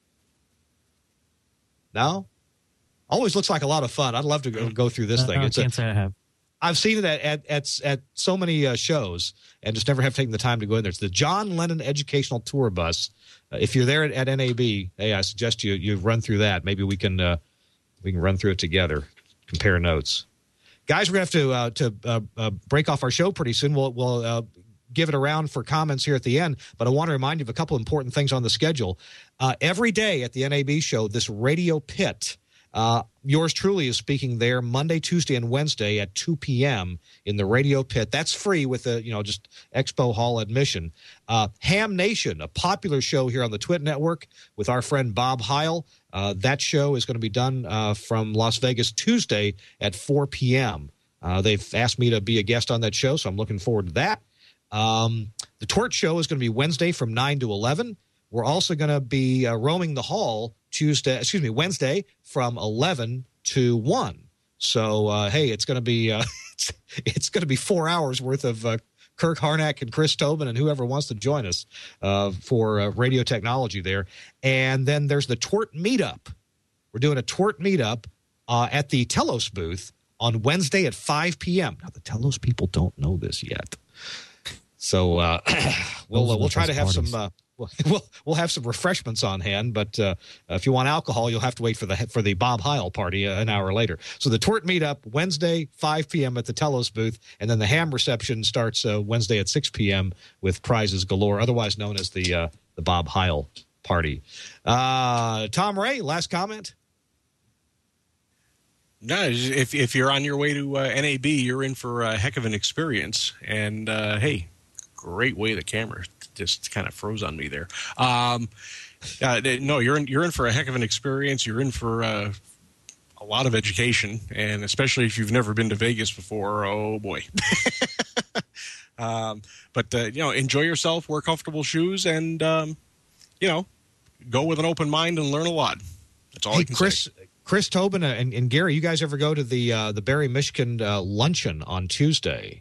No? Always looks like a lot of fun. I'd love to go through this thing. I can't say I have. I've seen it at so many shows and just never have taken the time to go in there. It's the John Lennon Educational Tour Bus. If you're there at NAB, hey, I suggest you run through that. Maybe we can run through it together, compare notes. Guys, we're going to have to break off our show pretty soon. We'll give it around for comments here at the end, but I want to remind you of a couple important things on the schedule. Every day at the NAB show, this Radio Pit, yours truly is speaking there Monday, Tuesday, and Wednesday at 2 p.m. in the Radio Pit. That's free with just Expo Hall admission. Ham Nation, a popular show here on the Twit Network with our friend Bob Heil. That show is going to be done from Las Vegas Tuesday at 4 p.m. They've asked me to be a guest on that show, so I'm looking forward to that. The Twort show is going to be Wednesday from 9 to 11. We're also going to be roaming the hall Wednesday from 11 to 1. So, hey, it's going to be it's going to be 4 hours worth of Kirk Harnack and Chris Tobin and whoever wants to join us for radio technology there. And then there's the Twort Meetup. We're doing a Twort Meetup at the Telos booth on Wednesday at 5 p.m. Now, the Telos people don't know this yet. So we'll try to have some we'll have some refreshments on hand, but if you want alcohol, you'll have to wait for the Bob Heil party an hour later. So the Twort Meetup Wednesday 5 p.m. at the Telos booth, and then the ham reception starts Wednesday at 6 p.m. with prizes galore, otherwise known as the Bob Heil party. Tom Ray, last comment. No, if you're on your way to NAB, you're in for a heck of an experience, and hey. Great way the camera just kind of froze on me there. No, you're in for a heck of an experience. You're in for a lot of education, and especially if you've never been to Vegas before, oh boy. But enjoy yourself, wear comfortable shoes, and go with an open mind and learn a lot. That's all I can say. Chris Tobin and Gary, you guys ever go to the Barry Michigan luncheon on Tuesday?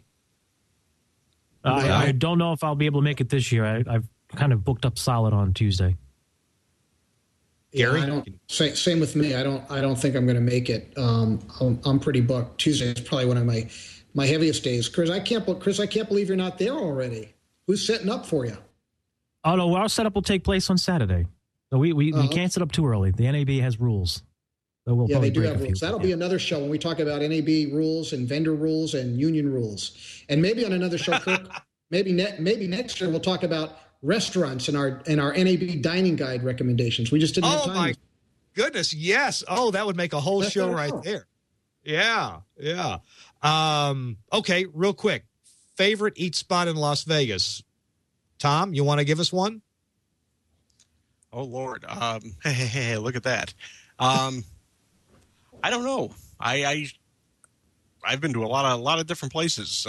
I don't know if I'll be able to make it this year. I've kind of booked up solid on Tuesday. Gary, same with me. I don't think I'm going to make it. I'm pretty booked. Tuesday is probably one of my heaviest days. Chris, I can't believe you're not there already. Who's setting up for you? Oh no, our setup will take place on Saturday. So we can't set up too early. The NAB has rules. So they do have rules. That'll be another show when we talk about NAB rules and vendor rules and union rules. And maybe on another show, Kirk, maybe next year we'll talk about restaurants and our NAB dining guide recommendations. We just didn't have time. Oh my goodness, yes. Oh, that would make a whole show right there. Yeah. Okay, real quick. Favorite eat spot in Las Vegas? Tom, you want to give us one? Oh, Lord. Hey, look at that. I don't know. I've been to a lot of different places.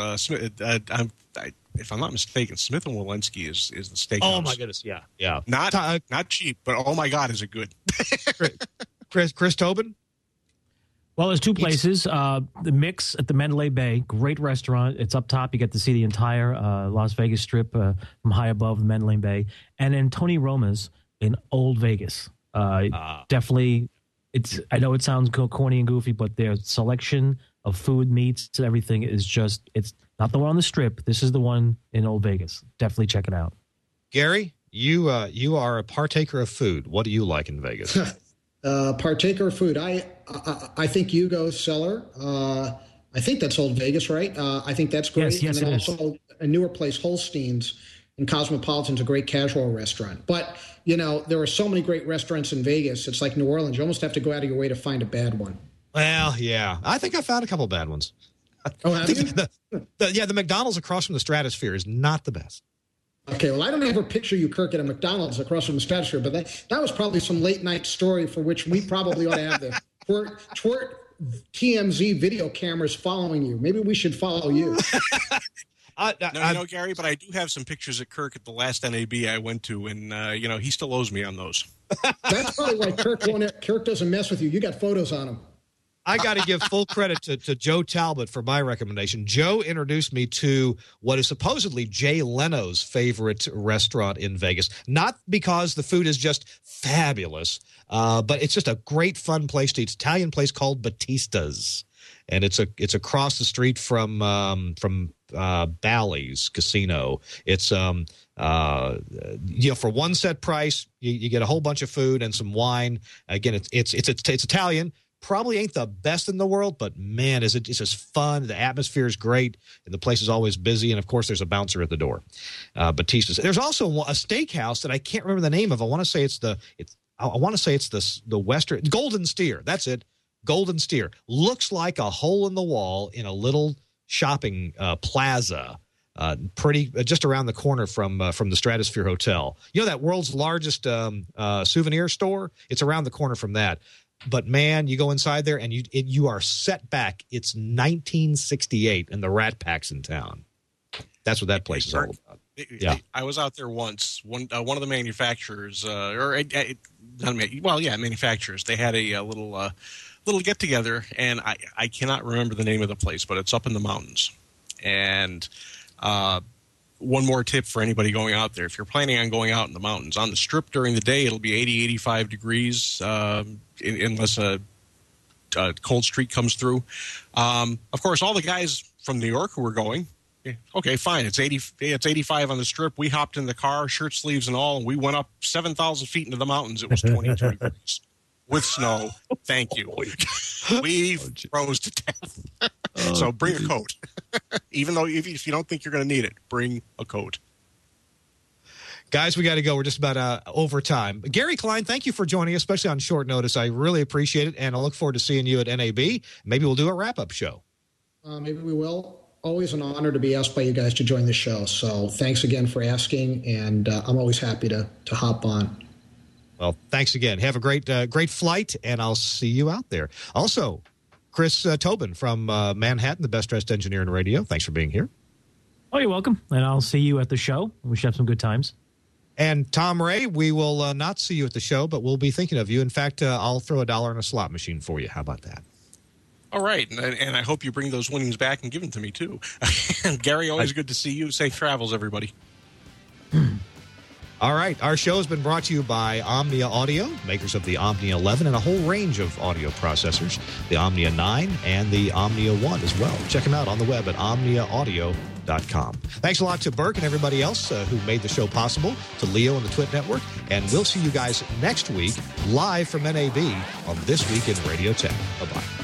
If I'm not mistaken, Smith & Wollensky is the steakhouse. Oh, my goodness, yeah. Not cheap, but oh, my God, is it good. Chris Tobin? Well, there's two places. The Mix at the Mandalay Bay, great restaurant. It's up top. You get to see the entire Las Vegas Strip from high above the Mandalay Bay. And then Tony Roma's in Old Vegas. Definitely, I know it sounds corny and goofy, but their selection of food, meats, and everything is just, it's not the one on the Strip. This is the one in Old Vegas. Definitely check it out. Gary, you are a partaker of food. What do you like in Vegas? Partaker of food. I think Hugo Cellar. I think that's Old Vegas, right? I think that's great. Yes, and then it also a newer place, Holstein's in Cosmopolitan's a great casual restaurant. But, there are so many great restaurants in Vegas. It's like New Orleans. You almost have to go out of your way to find a bad one. Well, yeah. I think I found a couple bad ones. Oh, have you? The McDonald's across from the Stratosphere is not the best. Okay, well, I don't ever picture you, Kirk, at a McDonald's across from the Stratosphere, but that was probably some late-night story for which we probably ought to have the twerk TMZ video cameras following you. Maybe we should follow you. No, Gary, but I do have some pictures of Kirk at the last NAB I went to, and, he still owes me on those. That's probably why Kirk doesn't mess with you. You got photos on him. I got to give full credit to Joe Talbot for my recommendation. Joe introduced me to what is supposedly Jay Leno's favorite restaurant in Vegas. Not because the food is just fabulous, but it's just a great, fun place to eat. It's an Italian place called Batista's, and it's across the street from Bally's Casino. It's for one set price, you get a whole bunch of food and some wine. Again, it's Italian. Probably ain't the best in the world, but man, it's just fun. The atmosphere is great, and the place is always busy. And of course, there's a bouncer at the door. Batista's. There's also a steakhouse that I can't remember the name of. I want to say it's the Western Golden Steer. That's it. Golden Steer looks like a hole in the wall in a little shopping plaza. Pretty just around the corner from the Stratosphere Hotel. That world's largest souvenir store. It's around the corner from that. But man, you go inside there and you are set back. It's 1968 and the Rat Pack's in town. That's what that place is all about. Yeah, I was out there once. One of the manufacturers, manufacturers. They had a little get together, and I cannot remember the name of the place, but it's up in the mountains. And one more tip for anybody going out there. If you're planning on going out in the mountains, on the Strip during the day, it'll be 80, 85 degrees unless a cold streak comes through. Of course, all the guys from New York who were going, okay, fine, it's 85 on the Strip. We hopped in the car, shirt sleeves and all, and we went up 7,000 feet into the mountains. It was 22 degrees. With snow. Thank you. We froze to death. So bring a coat. Even though if you don't think you're going to need it, bring a coat. Guys, we got to go. We're just about over time. Gary Klein, thank you for joining us, especially on short notice. I really appreciate it, and I look forward to seeing you at NAB. Maybe we'll do a wrap-up show. Maybe we will. Always an honor to be asked by you guys to join the show. So thanks again for asking, and I'm always happy to hop on. Well, thanks again. Have a great flight, and I'll see you out there. Also, Chris Tobin from Manhattan, the best-dressed engineer in radio. Thanks for being here. Oh, you're welcome. And I'll see you at the show. We should have some good times. And Tom Ray, we will not see you at the show, but we'll be thinking of you. In fact, I'll throw $1 in a slot machine for you. How about that? All right. And I hope you bring those winnings back and give them to me, too. Gary, always good to see you. Safe travels, everybody. All right. Our show has been brought to you by Omnia Audio, makers of the Omnia 11 and a whole range of audio processors, the Omnia 9 and the Omnia 1 as well. Check them out on the web at omniaaudio.com. Thanks a lot to Burke and everybody else who made the show possible, to Leo and the Twit Network, and we'll see you guys next week live from NAB on This Week in Radio Tech. Bye-bye.